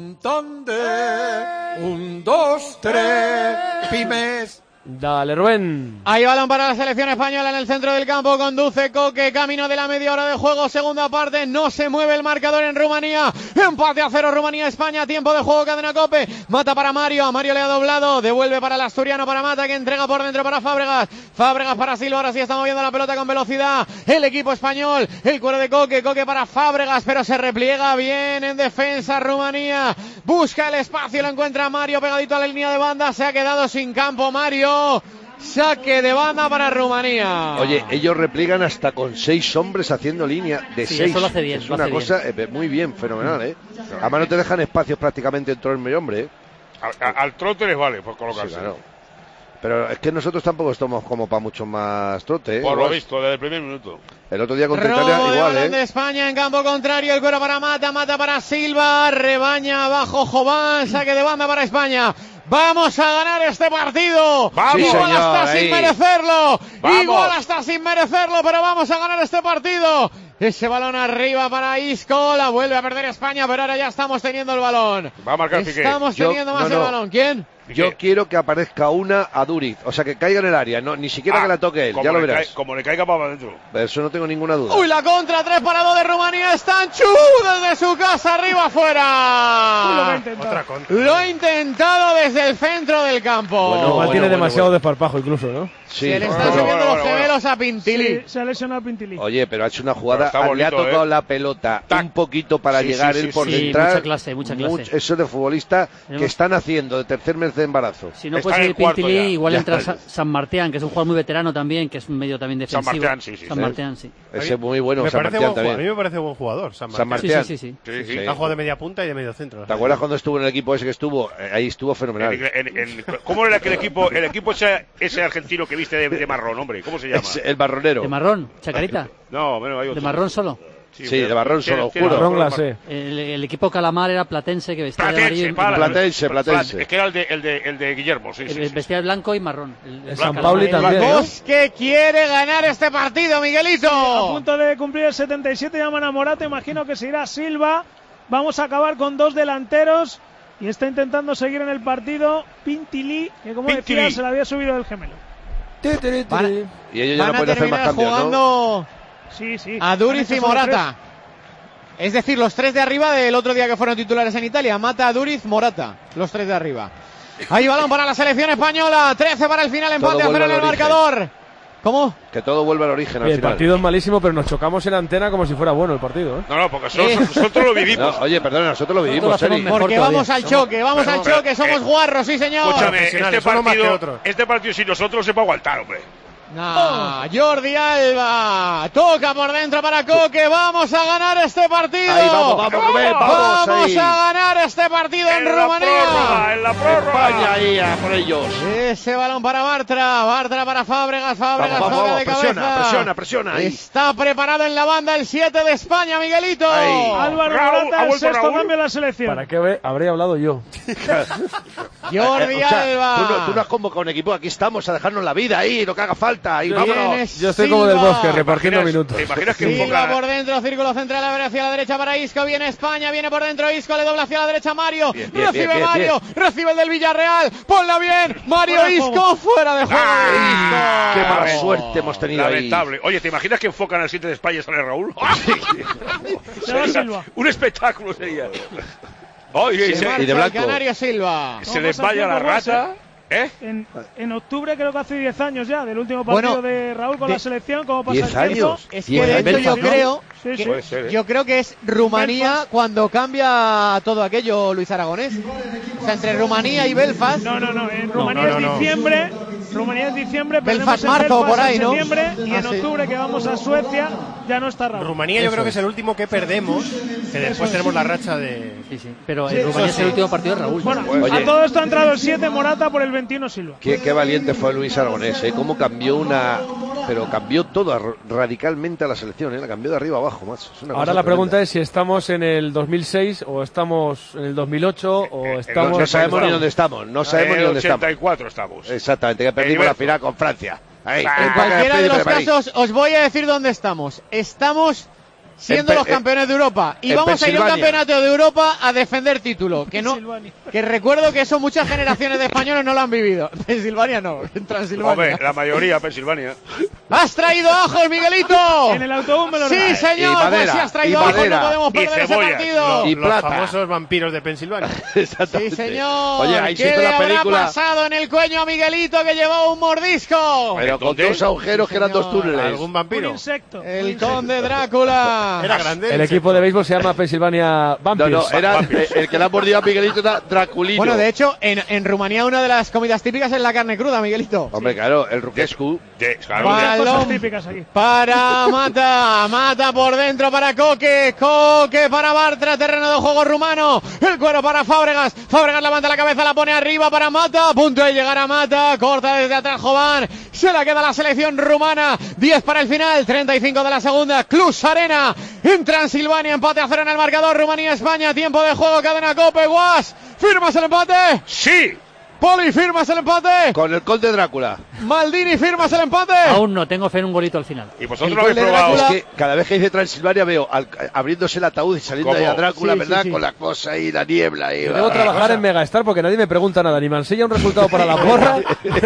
Santander. 1, 2, 3, pymes. Dale, Rubén. Hay balón para la selección española en el centro del campo. Conduce Coque, camino de la media hora de juego. Segunda parte, no se mueve el marcador en Rumanía. Empate a 0, Rumanía-España. Tiempo de juego, cadena Cope. Mata para Mario. A Mario le ha doblado. Devuelve para el asturiano, para Mata, que entrega por dentro para Fábregas. Fábregas para Silva. Ahora sí está moviendo la pelota con velocidad el equipo español. El cuero de Coque. Coque para Fábregas, pero se repliega bien en defensa Rumanía. Busca el espacio, lo encuentra Mario pegadito a la línea de banda. Se ha quedado sin campo Mario. Saque de banda para Rumanía. Oye, ellos repliegan hasta con 6 hombres haciendo línea de 6. Eso lo hace bien. Es una cosa muy bien, fenomenal, ¿eh? Además no te dejan espacios prácticamente en todo el medio hombre, ¿eh? Al trote les vale por colocarse. Sí, claro. Pero es que nosotros tampoco estamos como para mucho más trote, ¿eh? Por lo visto, desde el primer minuto. El otro día contra Robo Italia de igual, balón de España en campo contrario. El cuero para Mata, Mata para Silva. Rebaña abajo Jován. Saque de banda para España. Vamos a ganar este partido. Vamos, igual señor, hasta ahí. sin merecerlo. Vamos. Igual hasta sin merecerlo, pero vamos a ganar este partido. Ese balón arriba para Isco. La vuelve a perder España, pero ahora ya estamos teniendo el balón. Va a marcar Piqué. Estamos teniendo más el balón. ¿Quién? Yo quiero que aparezca una a Duriz, o sea, que caiga en el área, no, ni siquiera que la toque él, ya lo verás. Como le caiga para adentro. De eso no tengo ninguna duda. Uy, la contra, 3 para 2 de Rumanía. Stanchu desde su casa, arriba afuera. Lo ha intentado desde el centro del campo. Igual tiene demasiado desparpajo incluso, ¿no? Sí, se le están subiendo los gemelos a Pintili. Sí, se ha lesionado a Pintili. Oye, pero ha hecho una jugada, Pero está le ha bonito, tocado la pelota un poquito para llegar él por detrás. Mucha clase, mucha clase. Eso de futbolista que están haciendo de tercer mes de embarazo. Si no puede ser Pintili, igual entra San Martín, que es un jugador muy veterano también, que es un medio también defensivo. San Martín, sí. San Martín, sí. Ese es muy bueno, Me San parece Martín buen también. jugador. A mí me parece buen jugador, San Martín. Sí. Ha jugado de media punta y de medio centro. ¿Te acuerdas cuando estuvo en el equipo ese que estuvo? Ahí estuvo fenomenal. ¿Cómo era aquel equipo? El equipo ese argentino que viste de marrón, hombre. ¿Cómo se llama? El marronero. ¿De marrón? ¿Chacarita? No, bueno, hay otro. ¿De marrón solo? Sí, de marrón solo, tiene juro. Marrón glacé. El equipo Calamar era platense, que vestía de amarillo. Platense. Es que era el de Guillermo, sí. Vestía de blanco y marrón. El San Pauli también, ¿no? Que quiere ganar este partido, Miguelito. A punto de cumplir el 77, llaman a Morata, imagino que se irá Silva. Vamos a acabar con 2 delanteros y está intentando seguir en el partido Pintili, que como decía se le había subido el gemelo. Y ellos ya no pueden hacer más cambios, jugando Sí. a Duriz y Morata. Es decir, los 3 de arriba del otro día que fueron titulares en Italia. Mata, Duriz, Morata. Los 3 de arriba. Hay balón para la selección española. 13 para el final, empate a 0 en el marcador. ¿Cómo? Que todo vuelva al origen al El final. partido es malísimo, pero nos chocamos en antena como si fuera bueno el partido, ¿eh? No, porque nosotros lo vivimos. No, oye, perdona, nosotros lo vivimos, Eli. Porque vamos al choque, somos guarros, sí señor. Escúchame, este partido si nosotros se va a aguantar, hombre. Jordi Alba toca por dentro para Coque. Vamos a ganar este partido. Ahí vamos, Rubén, vamos a ganar este partido en Rumanía. En la prórroga. España ahí a por ellos. Ese balón para Bartra para Fábregas. Toca de cabeza. Presiona ahí. Está preparado en la banda el 7 de España, Miguelito. Álvaro Morata, el sexto cambio en la selección. ¿Para qué habría hablado yo? Jordi Alba. Tú no has convocado un equipo, aquí estamos a dejarnos la vida ahí, lo que haga falta. Y vámonos. Yo estoy como del Bosque, repartiendo minutos. ¿Te imaginas que Silva por dentro, círculo central, hacia la derecha para Isco, viene España, viene por dentro Isco, le dobla hacia la derecha Mario, recibe Mario, recibe el del Villarreal, ponla bien, Mario Isco, fuera de juego. Qué mala suerte hemos tenido lamentable. ahí. Oye, ¿te imaginas que enfocan al 7 de España y sale Raúl? Silva. Un espectáculo sería. Oye, y de blanco. Canario Silva. Se les vaya la rata. En octubre, creo que hace 10 años ya, del último partido de Raúl con la selección, como pasa 10 el tiempo. años. Es que de hecho yo creo que es Rumanía Belfast. cuando cambia todo aquello, Luis Aragonés. O sea, entre Rumanía y Belfast. No, en Rumanía es diciembre. Rumanía es diciembre, Belfast, perdemos en marzo, Belfast por ahí, en ¿no? septiembre, y en octubre que vamos a Suecia ya no está Raúl. Rumanía yo creo que es el último que perdemos, que después tenemos la racha de... Sí, pero en Rumanía es el último partido de Raúl. Bueno, a todo esto ha entrado el 7 Morata por el 21 Silva. Qué valiente fue Luis Aragonés, cómo cambió pero cambió todo radicalmente a la selección, la cambió de arriba abajo, macho. Ahora la pregunta es si estamos en el 2006 o estamos en el 2008 o estamos... No sabemos ni dónde estamos, no sabemos ni dónde estamos. 84 estamos. Exactamente, que perdimos la final con Francia. Ahí, En cualquiera de los casos, os voy a decir dónde estamos. Estamos siendo los campeones de Europa y vamos a ir a un campeonato de Europa a defender título, que recuerdo que eso muchas generaciones de españoles no lo han vivido. Pensilvania no, en Transilvania. Hombre, la mayoría Pensilvania. ¡Has traído ajos, Miguelito! En el autobús me lo Sí, señor, pues si has traído ajos no podemos perder ese partido. Los famosos vampiros de Pensilvania. Sí, señor. Oye, ahí ¿Qué siento le la película... habrá pasado en el cuello a Miguelito que llevaba un mordisco? Pero con dos agujeros que eran dos túneles. ¿Algún vampiro? Un insecto. El conde Drácula. Era grande. El equipo de béisbol se llama Pensilvania Vampires. No, era el que le ha mordido a Miguelito era Draculino. Bueno, de hecho, en Rumanía una de las comidas típicas es la carne cruda, Miguelito. Hombre, claro, el ruquescu. Balón para Mata por dentro para Coque para Bartra, terreno de juego rumano, el cuero para Fábregas levanta la cabeza, la pone arriba para Mata, a punto de llegar a Mata, corta desde atrás Jovan, se la queda la selección rumana, 10 para el final, 35 de la segunda, Cluj Arena, en Transilvania, empate a 0 en el marcador, Rumanía-España, tiempo de juego, cadena Cope, Guas, ¿firmas el empate? ¡Sí! Poli, ¿firmas el empate? Con el conde Drácula. Maldini, ¿firmas el empate? Aún no, tengo fe en un golito al final. ¿Y vosotros lo habéis probado? Es que cada vez que dice Transilvania veo abriéndose el ataúd y saliendo ahí a Drácula, sí, ¿verdad? sí. Con la cosa ahí, la niebla ahí. Debo trabajar en Megastar porque nadie me pregunta nada, ni me enseña un resultado para la porra.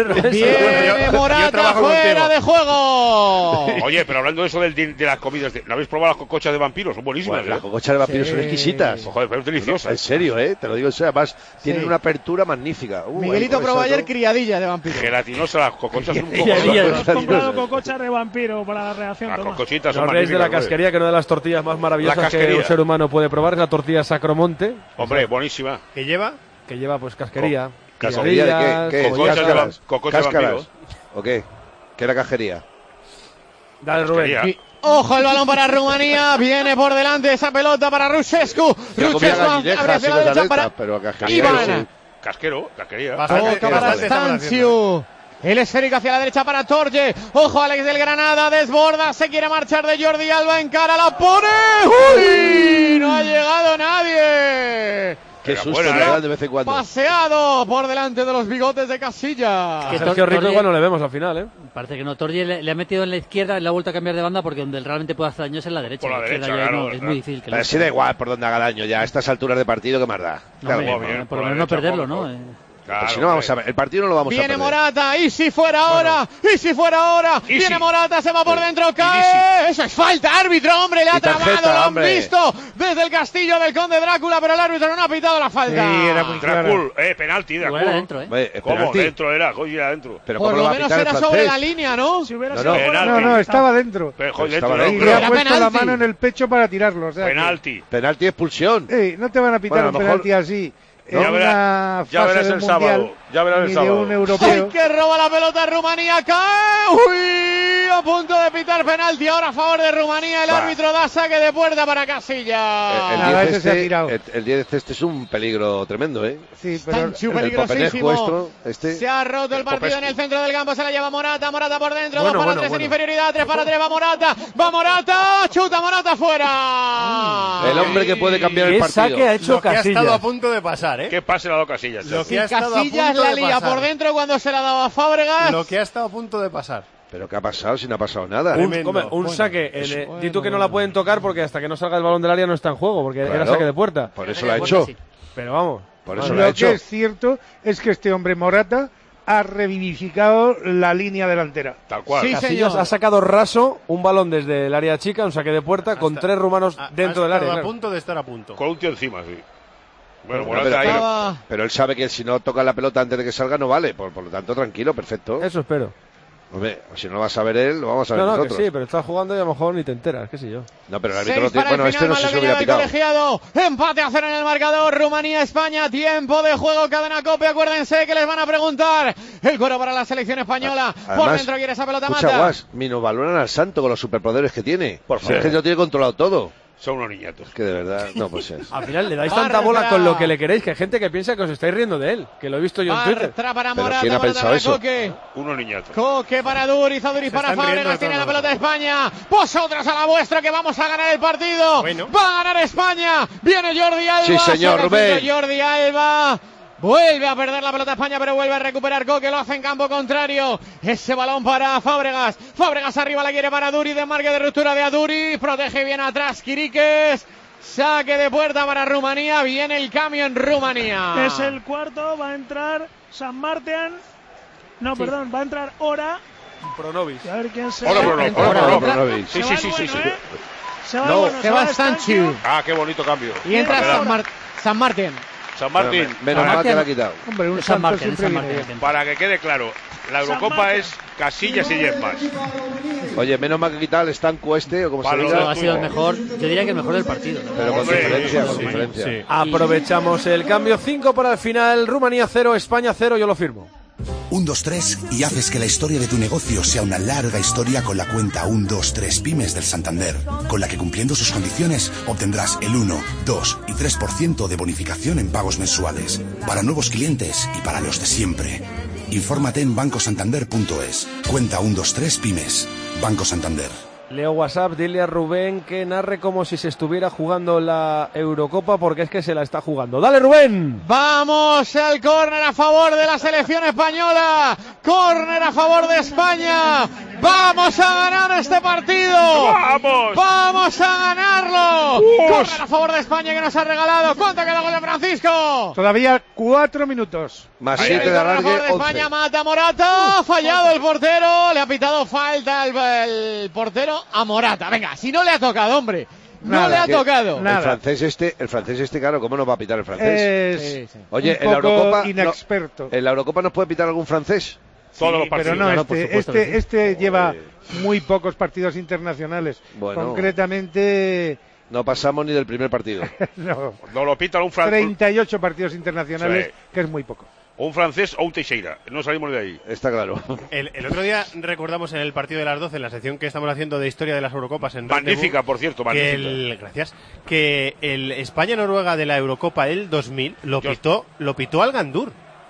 Viene Morata fuera de juego. Oye, pero hablando de eso de las comidas, ¿no habéis probado las cocochas de vampiros? Son buenísimas. Bueno, las cocochas de vampiros son exquisitas. Joder, pero es deliciosa. En serio, te lo digo en serio. Además, tienen una apertura magnífica. Miguelito probó ayer criadilla de vampiro. Gelatinosa, las cocochas son un poco... Hemos comprado cocochas de vampiro para la reacción. Las Tomás. cocochitas son Los reyes de la casquería, que una de las tortillas más maravillosas que un ser humano puede probar es la tortilla Sacromonte. Hombre, buenísima. ¿Qué lleva? Que lleva pues casquería. ¿Casquería de qué? Cocochas de vampiros. ¿O qué? ¿Qué era cajería? Dale, Rubén. Ojo el balón para Rumanía, viene por delante esa pelota para Ruchescu. Ruchescu abre hacia la derecha para Iván. Casquería. Toca para Stanciu. El esférico hacia la derecha para Torje. Ojo Alex del Granada, desborda, se quiere marchar de Jordi Alba, encara, la pone. ¡Uy! No ha llegado nadie. Qué susto me da de vez en cuando. Paseado por delante de los bigotes de Casilla. Sergio Rico igual no le vemos al final, Parece que no. Torje le ha metido en la izquierda, le ha vuelto a cambiar de banda porque donde realmente puede hacer daño es en la derecha. Por la derecha, claro. Es muy difícil. Pero sí da igual por donde haga daño ya. A estas alturas de partido, ¿qué más da? Por lo menos no perderlo, ¿no? Claro, si no vamos a ver, el partido no lo vamos a perder. Viene Morata, y si fuera ahora, y si fuera ahora, viene Morata, se va por dentro, cae, eso es falta, árbitro, hombre, le ha trabado, lo han visto desde el castillo del conde Drácula, pero el árbitro no ha pitado la falta. Sí, era muy Drácula, penalti, Drácula. Dentro, ¿Cómo? Dentro era, coño, era dentro. Pero por lo menos era sobre la línea, ¿no? Si hubiera sido no, estaba dentro. Y le ha puesto la mano en el pecho para tirarlo. O sea penalti. Penalti, expulsión. No te van a pitar un penalti así. en una ya fase verás del el mundial, sábado. Ya verás el ni sábado. de un europeo. ¡Ay, que roba la pelota Rumanía! ¡Cae! ¡Uy! A punto de pitar penalti ahora a favor de Rumanía. El árbitro da saque de puerta para Casillas. El 10 este es un peligro tremendo, ¿eh? Sí, pero Sanchu peligrosísimo. Este. Se ha roto el partido en el centro del campo. Se la lleva Morata. Morata por dentro. 2 para 3 en inferioridad. 3 para 3. Va Morata. Va Morata. Chuta Morata fuera. El hombre que puede cambiar el partido. Saque ha hecho Lo que ha Casillas. estado a punto de pasar, ¿eh? ¿Qué pase le ha dado Casillas? Lo que ha estado a Casillas punto la de lía pasar. por dentro cuando se la daba a Fábregas. Lo que ha estado a punto de pasar. ¿Pero qué ha pasado si no ha pasado nada? Un saque. Di tú que no la pueden tocar porque hasta que no salga el balón del área no está en juego, porque era saque de puerta. Por eso lo ha hecho. Pero vamos. Por eso lo ha hecho. Lo que es cierto es que este hombre Morata ha revivificado la línea delantera. Tal cual. Sí, Casillas señor. ha sacado raso un balón desde el área chica, un saque de puerta con 3 rumanos dentro del área. A Claro. punto de estar a punto. Con un tío encima, sí. Bueno, Pero, Morata ahí. pero él sabe que si no toca la pelota antes de que salga no vale. Por lo tanto, tranquilo, perfecto. Eso espero. Hombre, si no lo va a saber él, lo vamos a ver No, nosotros. que sí, pero estás jugando y a lo mejor ni te enteras, qué sé yo. No, pero el 6 árbitro no tiene. para Bueno, el este no final, sé si lo hubiera del pitado. colegiado. Empate a 0 en el marcador. Rumanía-España. Tiempo de juego. Cadena Cope. Acuérdense que les van a preguntar. El coro para la selección española. Por Además, dentro quiere esa pelota escucha, Mata. Guas, minusvaloran al Santo con los superpoderes que tiene. Por favor. Es que lo tiene controlado todo. Son unos niñatos. Es que de verdad, no, pues es. Al final le dais tanta bola con lo que le queréis que hay gente que piensa que os estáis riendo de él, que lo he visto yo en Twitter. Bartra para ¿Pero Morata. quién ha Morata pensado para eso? Coque. Unos niñatos. Coque para Duriz, Duriz para están riendo Fábregas, de tiene la todo. pelota de España. Vosotros a la vuestra que vamos a ganar el partido. Bueno. Va a ganar España. Viene Jordi Alba. Sí, señor, Saca Rubén. cinco Jordi Alba. Vuelve a perder la pelota España, pero vuelve a recuperar Coque, lo hace en campo contrario. Ese balón para Fábregas. Fábregas arriba la quiere para Duriz, desmarque de ruptura de Aduriz. Protege bien atrás Quiriques. Saque de puerta para Rumanía. Viene el cambio en Rumanía. Es el cuarto, va a entrar San Martín. No, perdón, va a entrar Ora. Pronovis. Y a ver quién se Hola, va. Pronovic. Sí, Se sí, va sí, el sí, bueno, sí. ¿eh? Se va el No, bueno, se va Stanchu. Ah, qué bonito cambio. Y entra Verdad. San Martín. San Martín. Menos mal que la ha quitado. Hombre, un San Santos Martín, siempre San viene Martín. bien. Para que quede claro, la Eurocopa Martín. es Casillas y 10 más. Oye, menos mal que quitar el estanco este, o como se Palo diga. No, ha sido el mejor, yo diría que el mejor del partido, ¿no? Pero con Hombre, diferencia, sí, con sí, diferencia. sí. Aprovechamos el cambio 5 para el final. Rumanía 0, España 0, yo lo firmo. 1, 2, 3 y haces que la historia de tu negocio sea una larga historia con la cuenta 1, 2, 3 Pymes del Santander, con la que cumpliendo sus condiciones obtendrás el 1, 2 y 3% de bonificación en pagos mensuales, para nuevos clientes y para los de siempre. Infórmate en bancosantander.es. Cuenta 1, 2, 3 Pymes. Banco Santander. Leo WhatsApp, dile a Rubén que narre como si se estuviera jugando la Eurocopa, porque es que se la está jugando. ¡Dale, Rubén! Vamos al córner a favor de la selección española. Córner a favor de España. Vamos a ganar este partido. ¡Vamos! Vamos a ganarlo. Córner a favor de España que nos ha regalado. ¿Cuánto queda gol de Francisco? Todavía 4 minutos. Más Ahí, 7 de Córner a alargue, favor de España, 11. mata Morata. Ha fallado el portero. Le ha pitado falta el portero a Morata. Venga, si no le ha tocado, hombre. No Nada, le ha que- tocado. Nada. El francés este, claro, ¿cómo nos va a pitar el francés? Es Sí, sí. Oye, un en la poco Eurocopa. inexperto. ¿En la Eurocopa nos puede pitar algún francés? Todos los Sí, partidos. pero no, Claro, por supuesto que sí. este lleva muy pocos partidos internacionales. Bueno. Concretamente, No pasamos ni del primer partido. no, No lo pita un francés. 38 partidos internacionales, Sí. que es muy poco. Un francés o un Teixeira. No salimos de ahí. Está claro. El otro día recordamos en el partido de las 12, en la sección que estamos haciendo de historia de las Eurocopas en Magnífica, Rendezvous, por cierto, que magnífica. gracias, que el España-Noruega de la Eurocopa del 2000 lo pitó al Gandur.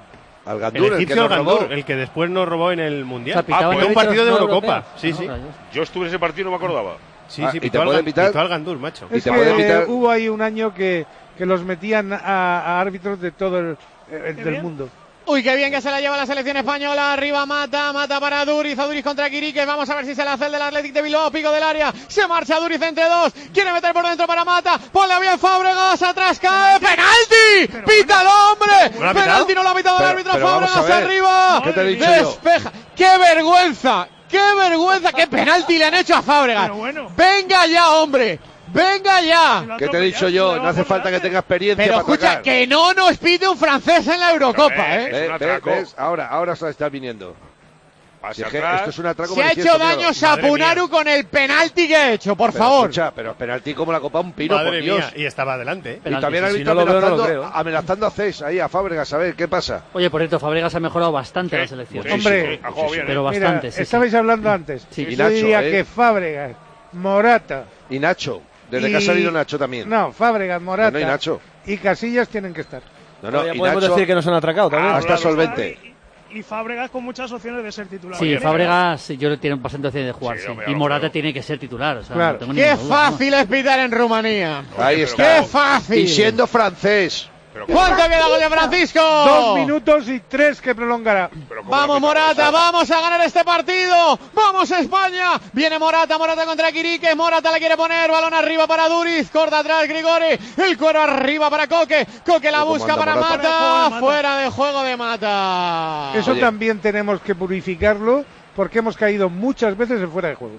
Al El Gandur, el que egipcio nos al robó. Gandur, el que después nos robó en el Mundial. O sea, pitaban Pitó un árbitros partido de no Eurocopa. europeos. Sí, No, sí. rayos. Yo estuve en ese partido y no me acordaba. Sí, Ah, sí, ¿y te pitó puede al, pitar? pitó al Gandur, macho. ¿Y Es te que puede pitar? hubo ahí un año que los metían a árbitros de todo el del bien. mundo. Uy, qué bien que se la lleva la selección española. Arriba Mata para Duriz. Duriz contra Quiriques. Vamos a ver si se la hace el del Athletic de Bilbao. Pico del área. Se marcha Duriz entre dos. Quiere meter por dentro para Mata. Ponle bien Fábregas. Atrás cae. ¡Penalti! ¡Pita el hombre! ¿No lo ha pitado? ¡Penalti! No lo ha pitado el Pero- árbitro. pero vamos Fábregas a ver. arriba. ¿Qué te he dicho yo? Despeja. ¡Qué vergüenza! ¡Qué vergüenza! ¡Qué penalti le han hecho a Fábregas! Pero bueno. ¡Venga ya, hombre! ¡Venga ya! ¿Qué te he dicho yo? No hace falta que tenga experiencia Pero para escucha, atacar. que no nos pide un francés en la Eurocopa, ¿eh? Es un atraco. ¿Ves? Ahora se está viniendo. Pase Si atrás. esto es un atraco Se ha hecho daño Sapunaru con el penalti que ha hecho, por favor. Escucha, pero penalti como la copa un pino, Madre por Dios. mía, y estaba adelante. Y también ha si visto no lo veo, no lo creo. amenazando a Cés ahí, a Fábregas, a ver qué pasa. Oye, por cierto, Fábregas ha mejorado bastante la selección. Hombre, ha jugado bien, pero mira, bastante. Sí, estabais hablando antes. Sí. Y Yo Nacho, diría que Fábregas, Morata. Y Nacho, desde que ha salido Nacho también. No, Fábregas, Morata. No, y Nacho. Y Casillas tienen que estar. No, Ya y podemos Nacho decir que nos han atracado también. está solvente. Y Fábregas con muchas opciones de ser titular. Sí, Oye, Fábregas sí, yo tiene bastante opción de jugar, Sí, sí. hombre, Y ya lo Morata creo. tiene que ser titular. O sea, Claro. no tengo Qué ninguna duda, fácil es pitar en Rumanía. Ahí Oye, está. Qué fácil. Y siendo francés. Pero ¿Cuánto queda, gol de Francisco? 2 minutos y 3 que prolongará. Vamos Morata, vamos a ganar este partido. Vamos España. Viene Morata contra Quirique. Morata la quiere poner, balón arriba para Duriz, corta atrás Grigori, el cuero arriba para Coque. Coque la ¿Cómo busca anda para Morata? Mata. Fuera de juego de Mata. Eso Oye. también tenemos que purificarlo porque hemos caído muchas veces en fuera de juego.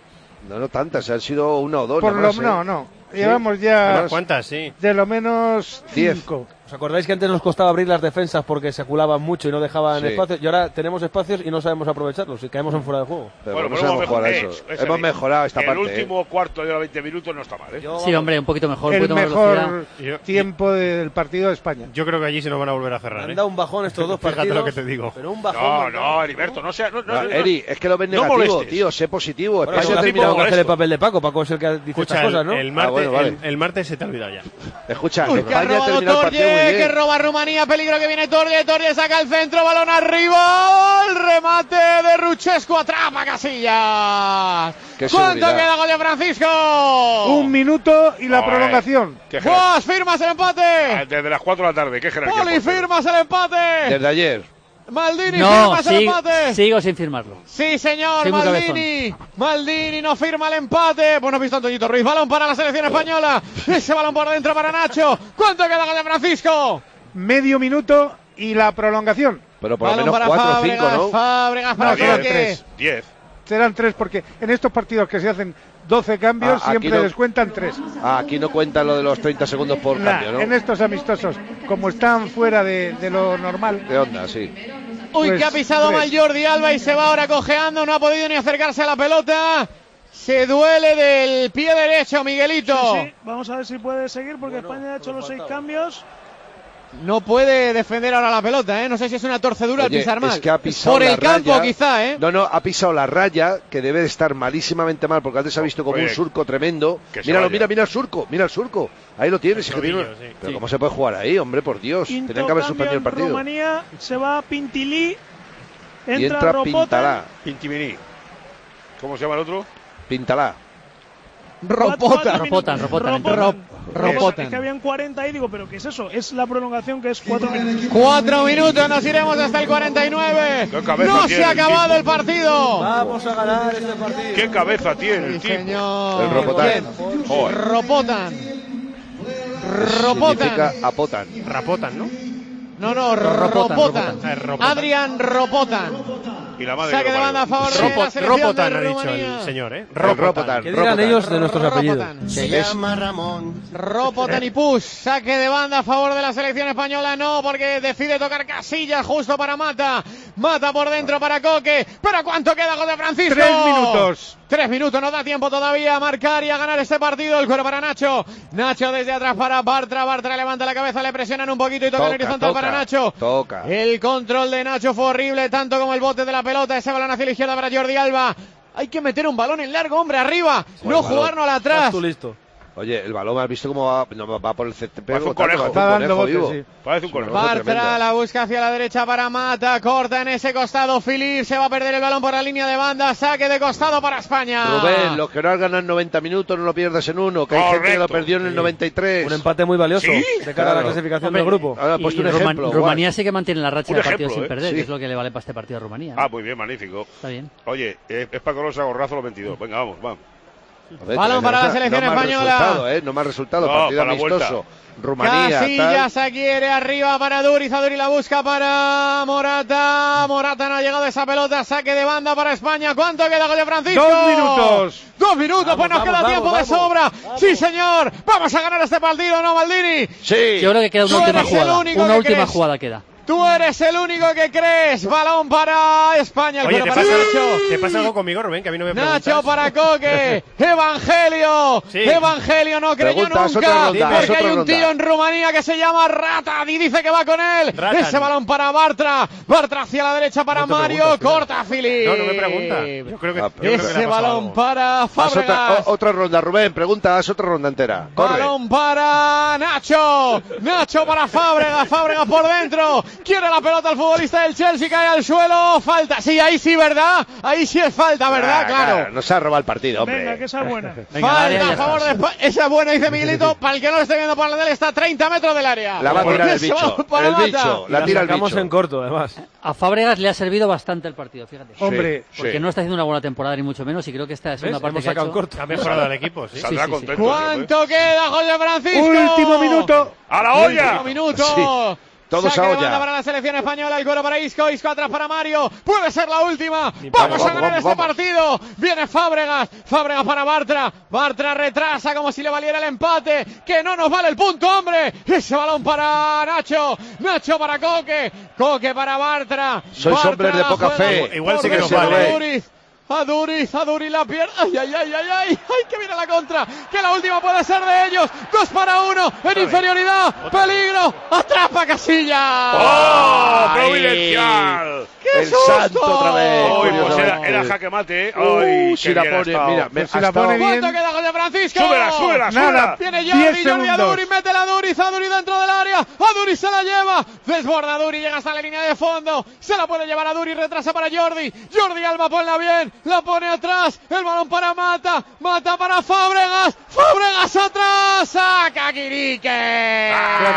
No tantas, han sido una o dos. Por nada lo más, no. Llevamos ya ¿Cuántas? Sí. de lo menos 10. 5. ¿Os acordáis que antes nos costaba abrir las defensas porque se aculaban mucho y no dejaban Sí. espacios? Y ahora tenemos espacios y no sabemos aprovecharlos y caemos en fuera de juego. Pero Bueno, no pero sabemos jugar a mejorado, eso. Hemos mejorado esta el parte. último cuarto de los 20 minutos no está mal, ¿eh? Sí, hombre, un poquito mejor. El un poquito más mejor velocidad. tiempo del partido de España. Yo creo que allí se nos van a volver a cerrar. Han ¿eh? dado un bajón estos dos Fíjate partidos. lo que te digo. Pero un bajón. No, Heriberto, no sea. No, Eri, es que lo ves no negativo, molestes. tío. Sé positivo. Bueno, España eso ha ha terminado que con hacer el esto. papel de Paco. Paco es el que dice Escucha, estas cosas, ¿no? el martes, bueno, vale. el martes se te ha olvidado ya. Escucha, Uy, que ha España ha robado terminado el partido muy Torje, bien. que roba Rumanía, peligro que viene Torje saca el centro, balón arriba, el remate de Ruchescu, atrapa Casillas. Qué ¿Cuánto seguridad. queda, gol de Francisco? 1 minuto y la Joder. prolongación. ¿Qué ¡Vos firmas el empate! Desde las 4 de la tarde, qué jerarquía. Poli, firmas el empate. Desde ayer. Maldini, No, firmas el empate. sigo sin firmarlo. Sí, señor, Soy muy Maldini. Maldini no firma el empate. Pues no ha visto Antoñito Ruiz. Balón para la selección española. Ese balón por dentro para Nacho. ¿Cuánto queda, gol de Francisco? Medio minuto y la prolongación. Pero por lo Balón menos para 4 o 5, Fábregas, ¿no? Fábregas para No, serán Coque. 3. 10. Serán 3 porque en estos partidos que se hacen 12 cambios Ah, aquí siempre no. descuentan 3. Aquí no cuenta lo de los 30 segundos por cambio, ¿no? En estos amistosos, como están fuera de lo normal. De onda, sí. Uy, Pues, que ha pisado tres. mal Jordi Alba y se va ahora cojeando. No ha podido ni acercarse a la pelota. Se duele del pie derecho, Miguelito. Sí, vamos a ver si puede seguir porque España ha hecho los 6 cambios. No puede defender ahora la pelota, ¿eh? No sé si es una torcedura al Oye, pisar mal. es que ha pisado Por la el campo, raya. quizá, ¿eh? No, ha pisado la raya, que debe de estar malísimamente mal, porque antes ha visto como Oye, un surco tremendo. que se Míralo, vaya. mira el surco. Ahí lo tienes. El es que tiene- tobillo, sí. Pero Sí. ¿cómo se puede jugar ahí, hombre? Por Dios. Quinto Tenían que haber cambio suspendido el en partido. Rumanía, se va Pintilí. Y entra Ropotan. Pintalá. Pintimini. ¿Cómo se llama el otro? Pintalá. Ropotan. Ropotan. Ropotan. Es que habían 40 y digo, ¿pero qué es eso? Es la prolongación que es 4 minutos. 4 minutos, nos iremos hasta el 49. Qué cabeza No se tiene ha el acabado tipo. el partido. Vamos a ganar este partido. ¿Qué cabeza tiene el Sí, tipo? señor. El Ropotan. ¿Quién? Joder. Ropotan. Ropotan. Significa apotan. Rapotan, ¿no? No, Ropotan. Ropotan. Ah, es Ropotan. Adrián Ropotan. Y la madre Saque que de lo banda a parió. favor de la Ropot- selección Ropotan de ha dicho Rumanía. el señor, ¿eh? Ropotan. ¿Qué dirán ellos de nuestros apellidos? Ropotan. Se llama Ramón. Ropotan y Push, saque de banda a favor de la selección española, no, porque decide tocar Casillas justo para Mata. Mata por dentro para Coque, pero ¿cuánto queda, gol de Francisco? 3 minutos. 3 minutos, no da tiempo todavía a marcar y a ganar este partido. El cuero para Nacho. Nacho desde atrás para Bartra. Bartra levanta la cabeza, le presionan un poquito y toca el horizontal para Nacho. Toca. El control de Nacho fue horrible, tanto como el bote de la pelota. Ese balón hacia la izquierda para Jordi Alba. Hay que meter un balón en largo, hombre, arriba. No jugarnos al atrás. Estás tú listo. Oye, el balón, ¿has visto cómo va? No, va por el CTP. Parece un conejo. Está dando botes, vivo. sí. Parece un conejo. Bartra. Bartra tremenda. la busca hacia la derecha para Mata, corta en ese costado Filip, se va a perder el balón por la línea de banda, saque de costado para España. Rubén, los que no has ganado en 90 minutos no lo pierdas en uno, que hay gente que lo Correcto. perdió en el 93. Un empate muy valioso Sí, de cara a la claro. clasificación Hombre, del grupo. Ahora he Y puesto un Ruman- ejemplo. Rumanía sí que mantiene la racha Un de partidos ejemplo, sin perder, sí. es lo que le vale para este partido a Rumanía. Ah, muy bien, magnífico. Está bien. Oye, es Paco Rosa, gorrazo los 22. Venga, vamos, vamos. Balón para la selección española. No más resultado, No, partido para la amistoso. Rumanía, Casillas se quiere arriba para Duriz, Aduri la busca para Morata. Morata no ha llegado esa pelota, saque de banda para España. ¿Cuánto queda, gol de Francisco? 2 minutos. 2 minutos, pues nos queda tiempo de sobra. Sí, señor, vamos a ganar este partido, ¿no, Maldini? Sí. Yo creo que queda una Tú última eres el jugada. único Una que última crees. jugada queda. Tú eres el único que crees. Balón para España. Oye, ¿te pasa algo conmigo, Rubén? Que a mí no me preguntas. Nacho para Coque. Evangelio. Sí. Evangelio no creyó nunca. Porque hay un tío en Rumanía que se llama Ratan y dice que va con él. Ratan. Ese balón para Bartra. Bartra hacia la derecha para Mario. Corta Filip. No me pregunta. Yo creo que ese balón para Fábregas. Otra ronda, Rubén. Preguntas, otra ronda entera. Corre. Balón para Nacho. Nacho para Fábregas. Fábregas por dentro. Quiere la pelota el futbolista del Chelsea. Cae al suelo. Falta. Sí, ahí sí, ¿verdad? Ahí sí es falta, ¿verdad? Claro. No se ha robado el partido, hombre. Venga, que esa es buena. Falta a favor de España. Esa es buena, dice Miguelito. Para el que no lo esté viendo por la tele, está a 30 metros del área. La va a tirar el bicho. El bicho. La tira el bicho. En corto, además. A Fábregas le ha servido bastante el partido, fíjate. Hombre, porque no está haciendo una buena temporada ni mucho menos y creo que esta es una parte que corto. Ha mejorado el equipo, sí. Saldrá contento. ¿Cuánto queda, José Francisco? último minuto. ¡A la olla! Último minuto. Todos Saque a de banda olla. para la selección española, el cuero para Isco, Isco atrás para Mario, puede ser la última, vamos a ganar este partido, viene Fábregas, Fábregas para Bartra, Bartra retrasa como si le valiera el empate, que no nos vale el punto, hombre, ese balón para Nacho, Nacho para Coque, Coque para Bartra, Sois Bartra hombres de poca fe. Igual sí que nos nos vale. A Duriz la pierde. Ay, que viene la contra. Que la última puede ser de ellos. 2 para 1 en inferioridad. Peligro. Atrapa Casillas. ¡Oh! ¡Providencial! ¡Qué El susto! santo otra vez. Uy, pues era jaque mate, ¿eh? Ay, Si la pone, mira, si la pone bien. ¿Cuánto queda José Francisco? Súbela. Nada. Viene 10 Jordi a segundos. Duriz, mete a Duriz dentro del área. A Duriz se la lleva. Desborda a Duriz, llega hasta la línea de fondo. Se la puede llevar a Duriz, retrasa para Jordi. Jordi Alba, ponla bien. La pone atrás. El balón para Mata. Mata para Fábregas. Fábregas atrás. ¡Saca Quirique!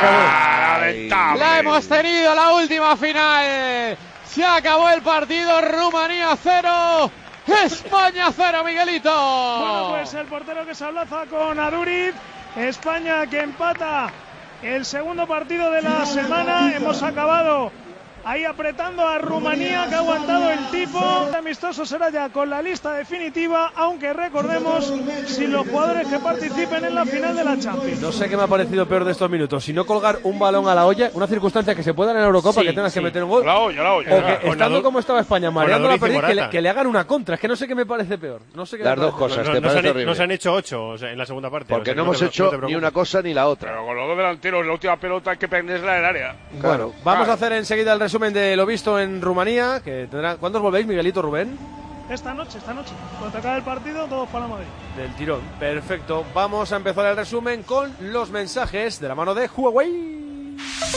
Lamentable. La hemos tenido, la última final. Se acabó el partido. Rumanía 0. España 0, Miguelito. Bueno, pues el portero que se abraza con Aduriz. España que empata el segundo partido de la semana. Hemos acabado ahí apretando a Rumanía, que ha aguantado el tipo. El amistoso será ya con la lista definitiva, aunque recordemos sin los jugadores que participen en la final de la Champions. No sé qué me ha parecido peor de estos minutos. Si no colgar un balón a la olla, una circunstancia que se pueda en la Eurocopa, que tengas que meter un gol. La olla. O que estando como estaba España, mareando la perdiz, que le hagan una contra. Es que no sé qué me parece peor. No sé qué Las dos cosas, te parece horrible. Nos han hecho 8 en la segunda parte. Porque no hemos hecho ni una cosa ni la otra. Pero con los dos delanteros, la última pelota hay que prenderla del área. Bueno, vamos a hacer enseguida el resumen de lo visto en Rumanía, que tendrá... ¿Cuándo os volvéis, Miguelito, Rubén? Esta noche. Cuando acabe el partido, todos para Madrid. Del tirón. Perfecto. Vamos a empezar el resumen con los mensajes de la mano de Huawei.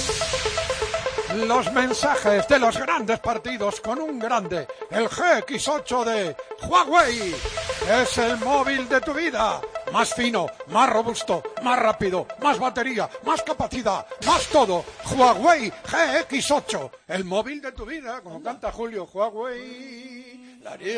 Los mensajes de los grandes partidos con un grande, el GX8 de Huawei. Es el móvil de tu vida. Más fino, más robusto, más rápido, más batería, más capacidad, más todo. Huawei GX8, el móvil de tu vida, como canta Julio. Huawei.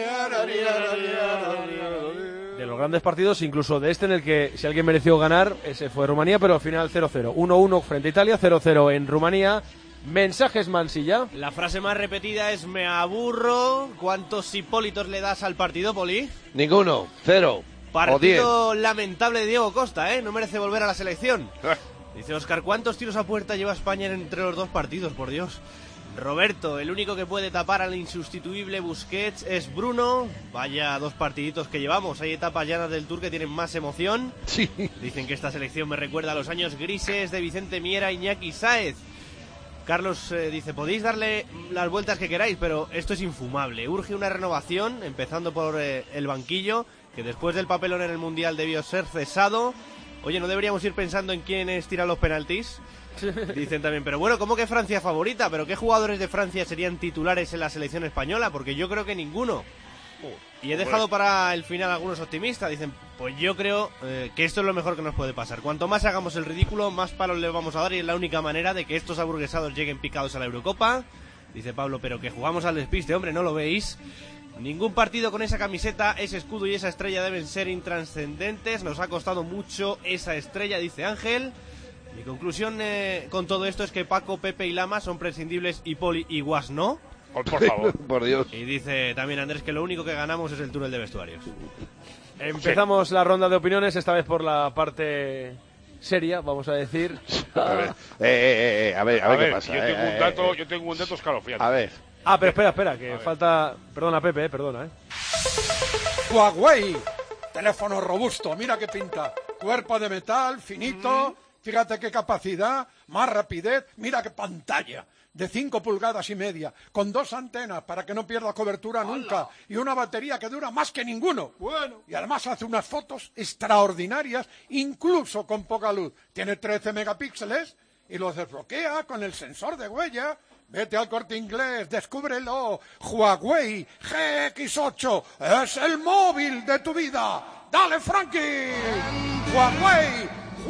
De los grandes partidos, incluso de este en el que si alguien mereció ganar, ese fue Rumanía, pero al final 0-0. 1-1 frente a Italia, 0-0 en Rumanía. Mensajes, Mansilla. La frase más repetida es: me aburro. ¿Cuántos Hipólitos le das al partido, Poli? Ninguno, 0 o 10. Partido lamentable de Diego Costa, ¿eh? No merece volver a la selección. Dice Óscar: ¿cuántos tiros a puerta lleva España entre los dos partidos, por Dios? Roberto: el único que puede tapar al insustituible Busquets es Bruno. Vaya 2 partiditos que llevamos. Hay etapas llanas del Tour que tienen más emoción. Sí. Dicen que esta selección me recuerda a los años grises de Vicente Miera, Iñaki Sáez. Carlos dice: podéis darle las vueltas que queráis, pero esto es infumable. Urge una renovación, empezando por el banquillo, que después del papelón en el Mundial debió ser cesado. Oye, ¿no deberíamos ir pensando en quiénes tiran los penaltis? Dicen también, pero bueno, ¿cómo que Francia favorita? ¿Pero qué jugadores de Francia serían titulares en la selección española? Porque yo creo que ninguno. Y he dejado para el final algunos optimistas. Dicen, pues yo creo que esto es lo mejor que nos puede pasar. Cuanto más hagamos el ridículo, más palos le vamos a dar, y es la única manera de que estos aburguesados lleguen picados a la Eurocopa. Dice Pablo, pero que jugamos al despiste, hombre, ¿no lo veis? Ningún partido con esa camiseta, ese escudo y esa estrella deben ser intranscendentes. Nos ha costado mucho esa estrella, dice Ángel. Mi conclusión con todo esto es que Paco, Pepe y Lama son prescindibles y Poli y Guas no. Por favor. Por Dios. Y dice también Andrés que lo único que ganamos es el túnel de vestuarios. Empezamos la ronda de opiniones, esta vez por la parte seria, vamos a decir. A ver qué pasa. Yo tengo un dato escalofriante. A ver. Pero espera, que falta... Perdona, Pepe, perdona, Huawei, teléfono robusto, mira qué pinta. Cuerpo de metal, finito, fíjate qué capacidad, más rapidez, mira qué pantalla. De 5,5 pulgadas, con 2 antenas para que no pierda cobertura nunca y una batería que dura más que ninguno. Bueno. Y además hace unas fotos extraordinarias, incluso con poca luz. Tiene 13 megapíxeles y los desbloquea con el sensor de huella. Vete al Corte Inglés, descúbrelo. Huawei GX8 es el móvil de tu vida. ¡Dale, Frankie! ¡Huawei!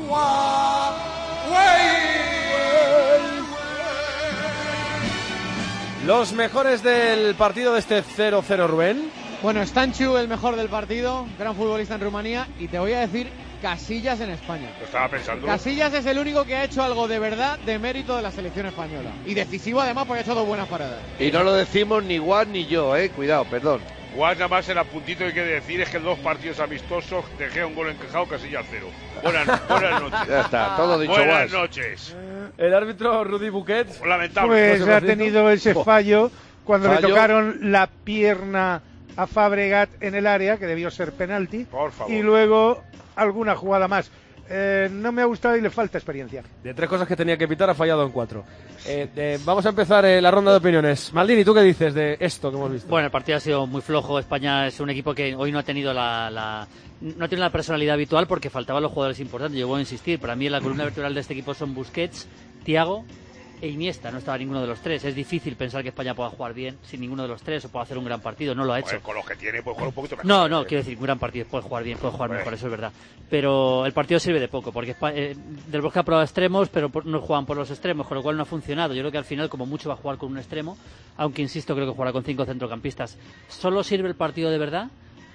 Los mejores del partido de este 0-0, Rubén. Bueno, Stanchu, el mejor del partido, gran futbolista en Rumanía, y te voy a decir Casillas en España. Lo estaba pensando. Casillas es el único que ha hecho algo de verdad, de mérito de la selección española. Y decisivo además porque ha hecho 2 buenas paradas. Y no lo decimos ni Juan ni yo, cuidado, perdón. Juan, nada más el apuntito que hay que decir es que en 2 partidos amistosos dejé un gol encajado, Casillas 0. Buenas noches. Ya está, todo dicho. Buenas noches. El árbitro Rudy Buquet. Lamentable. Pues ha tenido ese fallo cuando le tocaron la pierna a Fabregat en el área, que debió ser penalti. Por favor. Y luego alguna jugada más. No me ha gustado y le falta experiencia. De 3 cosas que tenía que pitar, ha fallado en 4. Vamos a empezar la ronda de opiniones. Maldini, ¿tú qué dices de esto que hemos visto? Bueno, el partido ha sido muy flojo. España es un equipo que hoy no ha tenido la personalidad habitual porque faltaban los jugadores importantes. Yo voy a insistir, para mí la columna vertebral de este equipo son Busquets, Thiago e Iniesta. No estaba ninguno de los 3. Es difícil pensar que España pueda jugar bien sin ninguno de los 3 o pueda hacer un gran partido. No lo ha hecho. Con los que tiene puede jugar un poquito mejor. No, quiero decir, un gran partido. Puede jugar bien, puede jugar mejor, eso es verdad. Pero el partido sirve de poco porque Del Bosque ha probado extremos, pero no juegan por los extremos, con lo cual no ha funcionado. Yo creo que al final, como mucho, va a jugar con un extremo, aunque insisto, creo que jugará con 5 centrocampistas. Solo sirve el partido de verdad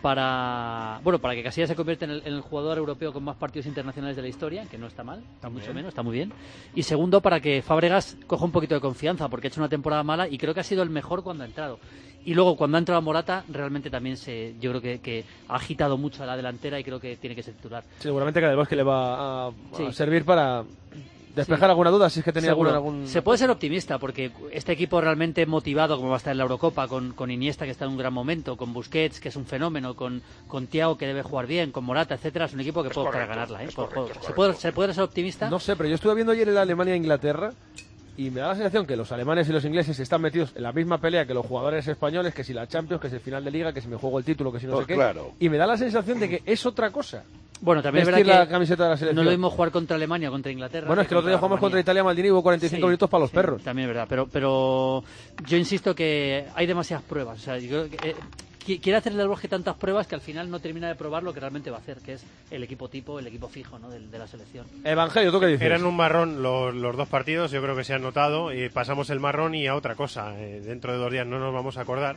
para que Casillas se convierta en el jugador europeo con más partidos internacionales de la historia, que no está mal, mucho menos, está muy bien. Y segundo, para que Fábregas coja un poquito de confianza, porque ha hecho una temporada mala y creo que ha sido el mejor cuando ha entrado. Y luego, cuando ha entrado Morata, realmente también yo creo que ha agitado mucho a la delantera y creo que tiene que ser titular. Seguramente que Del Bosque le va a servir para despejar alguna duda, si es que tenía algún... Se puede ser optimista, porque este equipo realmente motivado, como va a estar en la Eurocopa, con Iniesta, que está en un gran momento, con Busquets, que es un fenómeno, con Thiago, que debe jugar bien, con Morata, etcétera, es un equipo que puede optar a ganarla. ¿Se puede ser optimista? No sé, pero yo estuve viendo ayer el Alemania-Inglaterra y me da la sensación que los alemanes y los ingleses están metidos en la misma pelea que los jugadores españoles, que si la Champions, que si el final de Liga, que si me juego el título, que si no sé qué. Claro. Y me da la sensación de que es otra cosa. Bueno, también es verdad que camiseta de la selección. No lo mismo jugar contra Alemania o contra Inglaterra. Bueno, es que el otro día jugamos contra Italia, Maldini, y hubo 45 minutos para los perros. También es verdad, pero yo insisto que hay demasiadas pruebas. O sea, yo creo que quiere hacer Del Bosque tantas pruebas que al final no termina de probar lo que realmente va a hacer, que es el equipo tipo, el equipo fijo, ¿no? de la selección. Evangelio, ¿tú qué dices? Eran un marrón los 2 partidos, yo creo que se han notado, y pasamos el marrón y a otra cosa. Dentro de 2 días no nos vamos a acordar,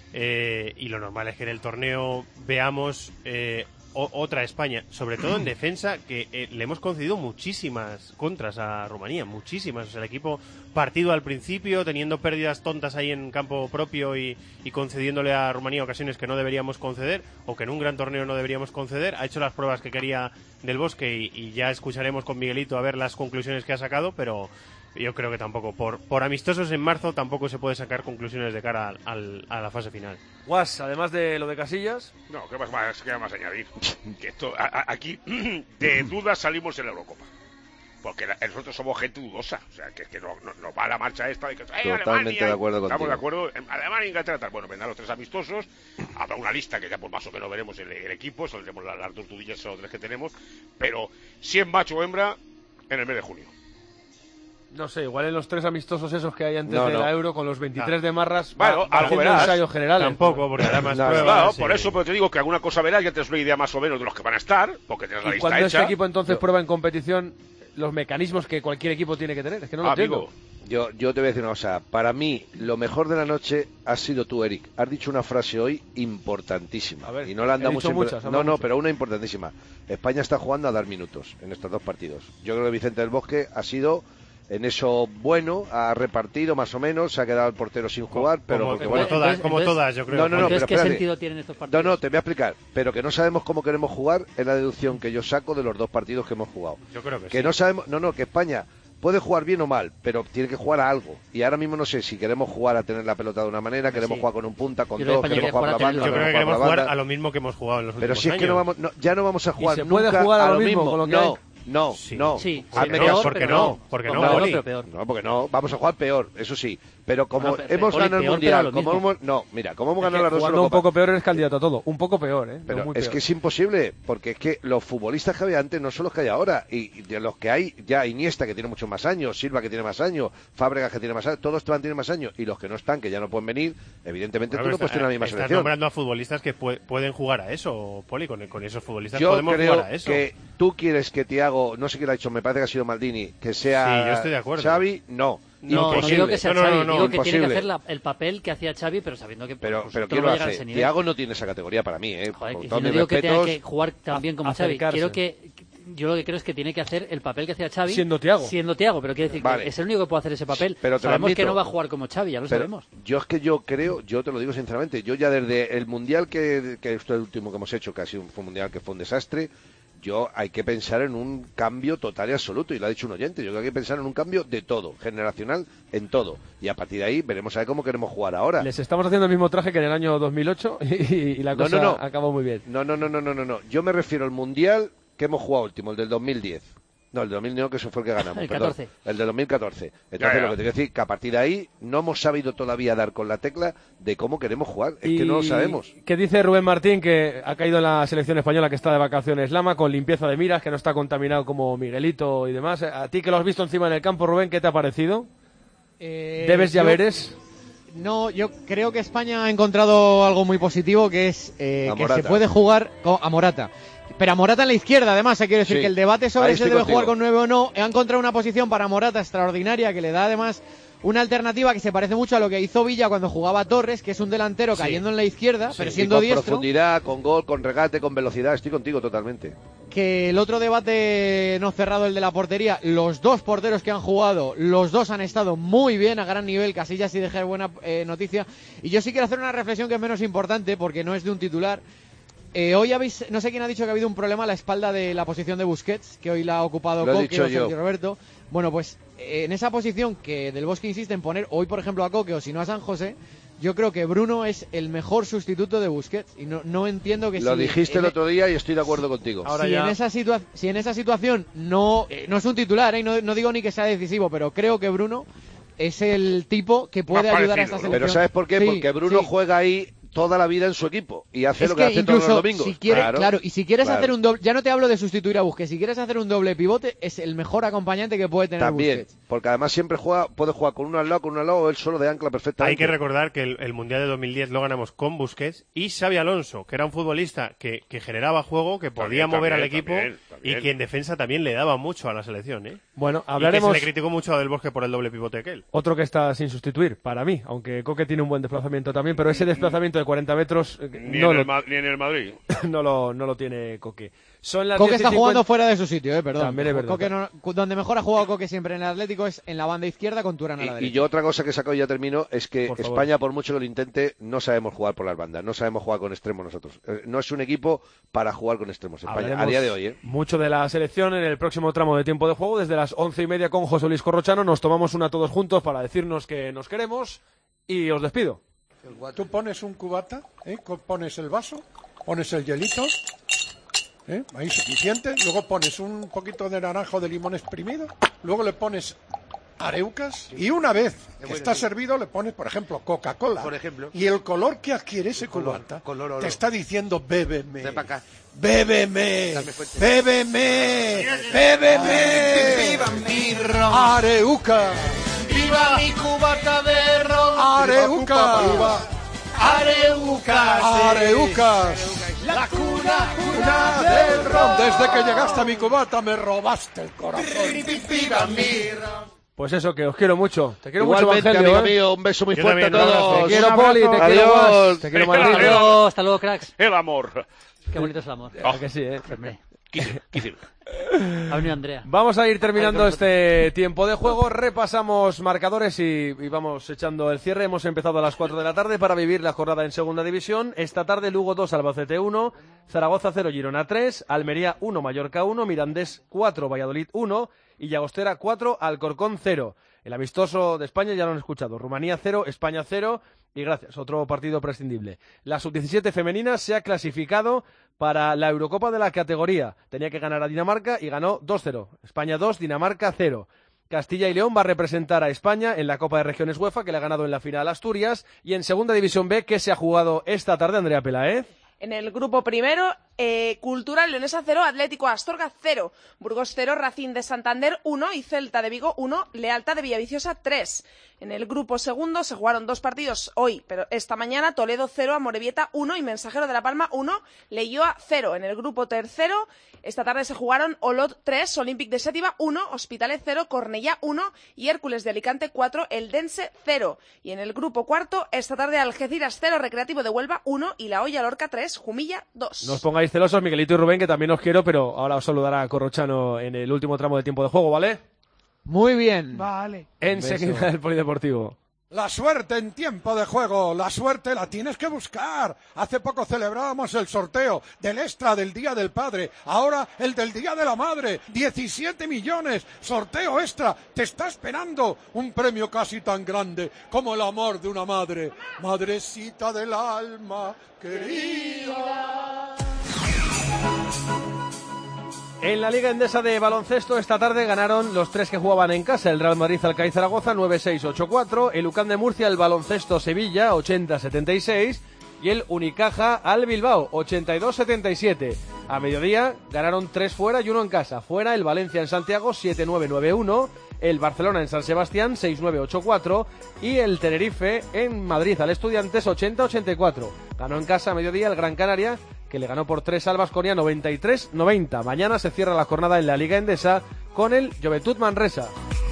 y lo normal es que en el torneo veamos otra España, sobre todo en defensa, que le hemos concedido muchísimas contras a Rumanía, muchísimas. O sea, el equipo partido al principio, teniendo pérdidas tontas ahí en campo propio y concediéndole a Rumanía ocasiones que no deberíamos conceder, o que en un gran torneo no deberíamos conceder. Ha hecho las pruebas que quería Del Bosque y ya escucharemos con Miguelito a ver las conclusiones que ha sacado, pero yo creo que tampoco, por amistosos en marzo, tampoco se puede sacar conclusiones de cara a la fase final. Guas, además de lo de Casillas... No, ¿qué más añadir? Que esto, aquí de dudas salimos en la Eurocopa. Porque nosotros somos gente dudosa. O sea, que no va a la marcha esta de que... Totalmente Alemania, de acuerdo contigo. Estamos de acuerdo. Alemania e Inglaterra, tal. Bueno, vendrán los 3 amistosos. Habrá una lista que ya pues más o menos veremos el equipo. Saldremos las 2 dudillas o 3 que tenemos. Pero si es macho o hembra, en el mes de junio. No sé, igual en los 3 amistosos esos que hay antes de la Euro, con los 23 de Marras, bueno, algo verás. ensayo general. Tampoco, porque hará más pruebas. Claro, por eso, pero te digo que alguna cosa verás, ya tienes una idea más o menos de los que van a estar, porque tienes la lista hecha. Y cuando este equipo entonces prueba en competición los mecanismos que cualquier equipo tiene que tener, es que no lo entiendo. Yo te voy a decir una cosa, para mí lo mejor de la noche has sido tú, Eric. Has dicho una frase hoy importantísima. A ver, y no la andamos siempre... muchas, No, pero una importantísima. España está jugando a dar minutos en estos 2 partidos. Yo creo que Vicente del Bosque ha sido en eso bueno, ha repartido más o menos, se ha quedado el portero sin jugar, pero como todas, yo creo. No, pero ¿qué sentido tienen estos partidos? No, te voy a explicar, pero que no sabemos cómo queremos jugar es la deducción que yo saco de los 2 partidos que hemos jugado. Yo creo que sí. No sabemos, que España puede jugar bien o mal, pero tiene que jugar a algo. Y ahora mismo no sé si queremos jugar a tener la pelota de una manera, queremos jugar con un punta, con dos, queremos jugar por la banda. Yo creo que queremos jugar a lo mismo que hemos jugado en los últimos años. Pero si es que ya no vamos a jugar ¿Y se nunca puede jugar a lo mismo con lo que hay? No. ¿Por qué no? Porque no, vamos a jugar peor, eso sí. Pero como Bueno, hemos ganado el Mundial, como hemos ganado las dos jugando un poco peor eres candidato a todo, un poco peor, Pero muy es peor. que es imposible, porque es que los futbolistas que había antes no son los que hay ahora, y de los que hay ya Iniesta, que tiene muchos más años, Silva, que tiene más años, Fábregas, que tiene más años, todos tienen más años, y los que no están, que ya no pueden venir, evidentemente tú no puedes tener la misma selección. Estás nombrando a futbolistas que pueden jugar a eso, Poli, con esos futbolistas yo podemos creo jugar a eso. Que tú quieres que Thiago, no sé quién lo ha dicho, me parece que ha sido Maldini, que sea sí, yo estoy de acuerdo. Xavi, no digo que sea Xavi, digo que imposible. tiene que hacer el papel que hacía Xavi, pero sabiendo que pero no ¿quién va lo a llegar a hace? ese nivel. Thiago no tiene esa categoría para mí, Joder, con yo todos no mis digo que respetos. tenga que jugar tan bien como Xavi, yo lo que creo es que tiene que hacer el papel que hacía Xavi siendo Thiago, pero quiere decir que es el único que puede hacer ese papel. Pero sabemos que no va a jugar como Xavi, ya lo sabemos. Yo te lo digo sinceramente, yo ya desde el Mundial que esto es el último que hemos hecho, que ha sido un Mundial que fue un desastre, hay que pensar en un cambio total y absoluto, y lo ha dicho un oyente, yo creo que hay que pensar en un cambio de todo, generacional en todo, y a partir de ahí veremos a ver cómo queremos jugar ahora. Les estamos haciendo el mismo traje que en el año 2008 y la cosa acabó muy bien. No, yo me refiero al Mundial que hemos jugado último, el del 2010. No, el de 2009, que eso fue el que ganamos. El 14. El de 2014. Entonces, lo que te quiero decir, que a partir de ahí no hemos sabido todavía dar con la tecla de cómo queremos jugar. Es que no lo sabemos. ¿Qué dice Rubén Martín, que ha caído en la selección española, que está de vacaciones Lama, con limpieza de miras, que no está contaminado como Miguelito y demás? A ti que lo has visto encima en el campo, Rubén, ¿qué te ha parecido? ¿Debes ya veres? No, yo creo que España ha encontrado algo muy positivo, que es que se puede jugar a Morata. Pero a Morata en la izquierda, además, quiero decir que el debate sobre si debe jugar con 9 o no, ha encontrado una posición para Morata extraordinaria, que le da además una alternativa que se parece mucho a lo que hizo Villa cuando jugaba Torres, que es un delantero cayendo en la izquierda, pero siendo diestro. Con profundidad, con gol, con regate, con velocidad, estoy contigo totalmente. Que el otro debate no cerrado, el de la portería, los dos porteros que han jugado, los dos han estado muy bien, a gran nivel. Casillas y De Gea, buena noticia. Y yo sí quiero hacer una reflexión que es menos importante, porque no es de un titular. Hoy no sé quién ha dicho que ha habido un problema a la espalda de la posición de Busquets, que hoy la ha ocupado Coque o Sergio Roberto. Bueno, pues en esa posición que Del Bosque insiste en poner hoy, por ejemplo, a Coque o si no a San José, yo creo que Bruno es el mejor sustituto de Busquets y no entiendo que lo dijiste el otro día y estoy de acuerdo contigo. Ahora si en esa situación no es un titular, no digo ni que sea decisivo, pero creo que Bruno es el tipo que puede ayudar a esta selección. Pero ¿sabes por qué? Porque Bruno juega ahí toda la vida en su equipo y hace lo que hace todos los domingos. Y si quieres hacer un doble, ya no te hablo de sustituir a Busquets, si quieres hacer un doble pivote es el mejor acompañante que puede tener también, Busquets. Porque además siempre puede jugar con uno al lado o él solo de ancla perfectamente. Hay que recordar que el Mundial de 2010 lo ganamos con Busquets y Xabi Alonso, que era un futbolista que generaba juego, que podía mover al equipo y que en defensa también le daba mucho a la selección. Bueno, hablaremos. Y que se le criticó mucho a Del Bosque por el doble pivote aquel. Otro que está sin sustituir, para mí, aunque Coque tiene un buen desplazamiento también, pero ese desplazamiento de 40 metros ni en el Madrid no lo tiene Coque. Coque está jugando fuera de su sitio, perdón. También es verdad. Coque donde mejor ha jugado Coque siempre en el Atlético es en la banda izquierda con Turán a la derecha. Y yo otra cosa que saco y ya termino es que España, por mucho que lo intente, no sabemos jugar por las bandas, no sabemos jugar con extremos nosotros. No es un equipo para jugar con extremos España, a día de hoy. Mucho de la selección en el próximo tramo de tiempo de juego, desde las 11:30 con José Luis Corrochano. Nos tomamos una todos juntos para decirnos que nos queremos y os despido. Tú pones un cubata, pones el vaso, pones el hielito, ahí suficiente, luego pones un poquito de naranjo de limón exprimido, luego le pones areucas y una vez que está servido le pones, por ejemplo, Coca-Cola. Por ejemplo. Y el color que adquiere ese cubata te está diciendo bébeme. Ven para acá. Bébeme, bébeme, bébeme. Viva mi ron. Areuca. Viva mi cubata de ron. Areuca. Areucas. Areucas. La cuna del ron. Desde que llegaste a mi cubata me robaste el corazón. Viva mi ron. Pues eso, que os quiero mucho. Te quiero igualmente, mucho, Evangelio. Amigo mío, un beso muy fuerte a todos. Te quiero, Poli, te quiero, Guas. Te quiero, Martín. Hasta luego, cracks. El amor. Qué bonito es el amor. Que sí, 15. Ha venido Andrea. Vamos a ir terminando este tiempo de juego. Repasamos marcadores y vamos echando el cierre. Hemos empezado a las 4 de la tarde para vivir la jornada en segunda división. Esta tarde Lugo 2, Albacete 1, Zaragoza 0, Girona 3, Almería 1, Mallorca 1, Mirandés 4, Valladolid 1 y Llagostera 4, Alcorcón 0. El amistoso de España ya lo han escuchado. Rumanía 0, España 0 y gracias, otro partido prescindible. La sub-17 femenina se ha clasificado para la Eurocopa de la categoría. Tenía que ganar a Dinamarca y ganó 2-0. España 2, Dinamarca 0. Castilla y León va a representar a España en la Copa de Regiones UEFA, que le ha ganado en la final Asturias. Y en Segunda División B, que se ha jugado esta tarde, Andrea Pelaez. En el grupo primero, Cultural Leonesa 0, Atlético Astorga 0, Burgos 0, Racing de Santander 1 y Celta de Vigo 1, Lealtad de Villaviciosa 3. En el grupo segundo se jugaron 2 partidos hoy, pero esta mañana Toledo 0, Amorebieta 1 y Mensajero de La Palma 1, Leioa 0. En el grupo tercero, esta tarde se jugaron Olot 3, Olympic de Sétiva 1, Hospitalet 0, Cornellá 1 y Hércules de Alicante 4, Eldense 0. Y en el grupo cuarto, esta tarde Algeciras 0, Recreativo de Huelva 1 y La Hoya Lorca 3, Jumilla 2. No os pongáis celosos, Miguelito y Rubén, que también os quiero, pero ahora os saludará Corrochano en el último tramo de tiempo de juego, ¿vale? Muy bien. Vale. Enseguida el Polideportivo. La suerte en tiempo de juego, la suerte la tienes que buscar. Hace poco celebrábamos el sorteo del extra del Día del Padre, ahora el del Día de la Madre. 17 millones, sorteo extra. Te está esperando un premio casi tan grande como el amor de una madre. Madrecita del alma querida. En la Liga Endesa de baloncesto esta tarde ganaron los 3 que jugaban en casa, el Real Madrid al CAI Zaragoza 9-6, 8-4, el UCAM de Murcia al Baloncesto Sevilla 80-76 y el Unicaja al Bilbao 82-77. A mediodía ganaron 3 fuera y 1 en casa. Fuera el Valencia en Santiago 7-9, 9-1, el Barcelona en San Sebastián 6-9, 8-4 y el Tenerife en Madrid al Estudiantes 80-84. Ganó en casa a mediodía el Gran Canaria, que le ganó por 3 al Baskonia 93-90. Mañana se cierra la jornada en la Liga Endesa con el Joventut Manresa.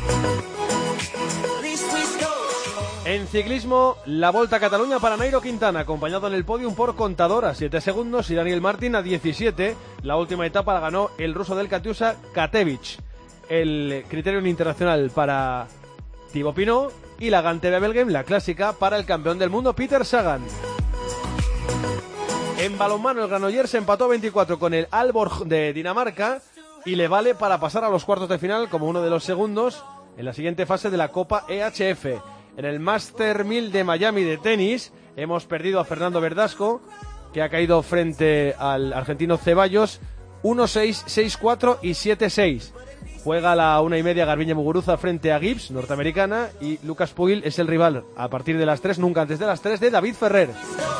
En ciclismo, la Volta a Cataluña para Nairo Quintana, acompañado en el podium por Contador a 7 segundos y Daniel Martin a 17. La última etapa la ganó el ruso del Katiusa, Katevich. El criterium internacional para Thibaut Pinot y la Gante de Belgem, la clásica, para el campeón del mundo Peter Sagan. En balonmano, el Granollers se empató 24 con el Aalborg de Dinamarca y le vale para pasar a los cuartos de final como uno de los segundos en la siguiente fase de la Copa EHF. En el Master 1000 de Miami de tenis hemos perdido a Fernando Verdasco, que ha caído frente al argentino Ceballos 1-6, 6-4 y 7-6. Juega a la 1:30 Garbiñe Muguruza frente a Gibbs, norteamericana, y Lucas Puig es el rival a partir de las 3, nunca antes de las 3, de David Ferrer.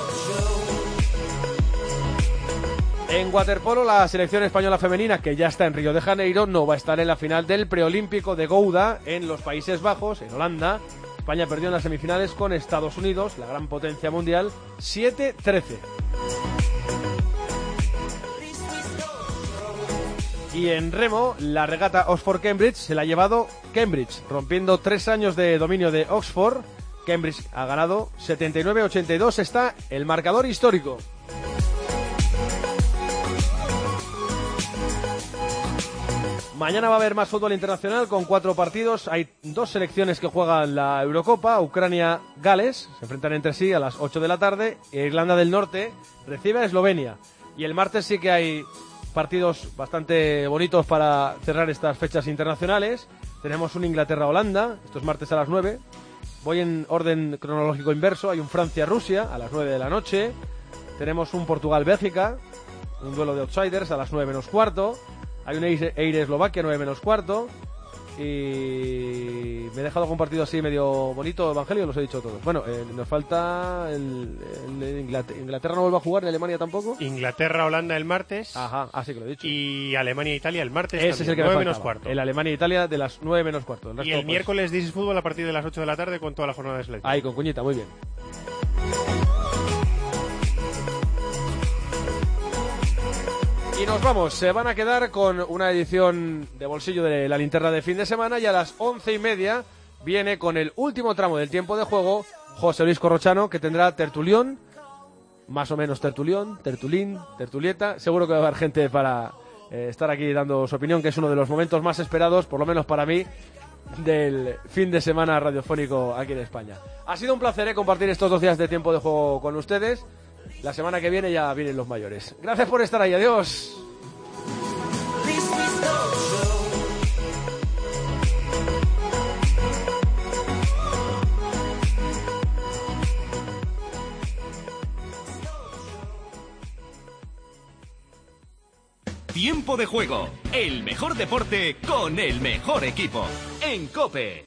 En waterpolo, la selección española femenina, que ya está en Río de Janeiro, no va a estar en la final del preolímpico de Gouda en los Países Bajos, en Holanda. España perdió en las semifinales con Estados Unidos, la gran potencia mundial, 7-13. Y en remo, la regata Oxford-Cambridge se la ha llevado Cambridge, rompiendo 3 años de dominio de Oxford. Cambridge ha ganado 79-82, está el marcador histórico. Mañana va a haber más fútbol internacional con 4 partidos. Hay 2 selecciones que juegan la Eurocopa. Ucrania-Gales se enfrentan entre sí a las 8 de la tarde. E Irlanda del Norte recibe a Eslovenia. Y el martes sí que hay partidos bastante bonitos para cerrar estas fechas internacionales. Tenemos un Inglaterra-Holanda. Esto es martes a las 9. Voy en orden cronológico inverso. Hay un Francia-Rusia a las 9 de la noche. Tenemos un Portugal-Bélgica. Un duelo de outsiders a las 9 menos cuarto. Hay un Eire-Eslovaquia, 9 menos cuarto. Y me he dejado algún partido así medio bonito, Evangelio, los he dicho todos. Bueno, nos falta el Inglaterra no vuelve a jugar, ni Alemania tampoco. Inglaterra-Holanda el martes. Ajá, así que lo he dicho. Y Alemania-Italia el martes. Ese también, es el que 9 me menos faltaba. cuarto. El Alemania-Italia de las 9 menos cuarto. Y el miércoles This is Fútbol a partir de las 8 de la tarde con toda la jornada de selección. Ahí, con cuñita, muy bien. Y nos vamos, se van a quedar con una edición de bolsillo de la linterna de fin de semana y a las 11:30 viene con el último tramo del tiempo de juego José Luis Corrochano, que tendrá tertulión, más o menos tertulión, tertulín, tertulieta. Seguro que va a haber gente para estar aquí dando su opinión, que es uno de los momentos más esperados, por lo menos para mí, del fin de semana radiofónico aquí en España. Ha sido un placer compartir estos 2 días de tiempo de juego con ustedes. La semana que viene ya vienen los mayores. Gracias por estar ahí, adiós. Tiempo de juego, el mejor deporte con el mejor equipo. En COPE.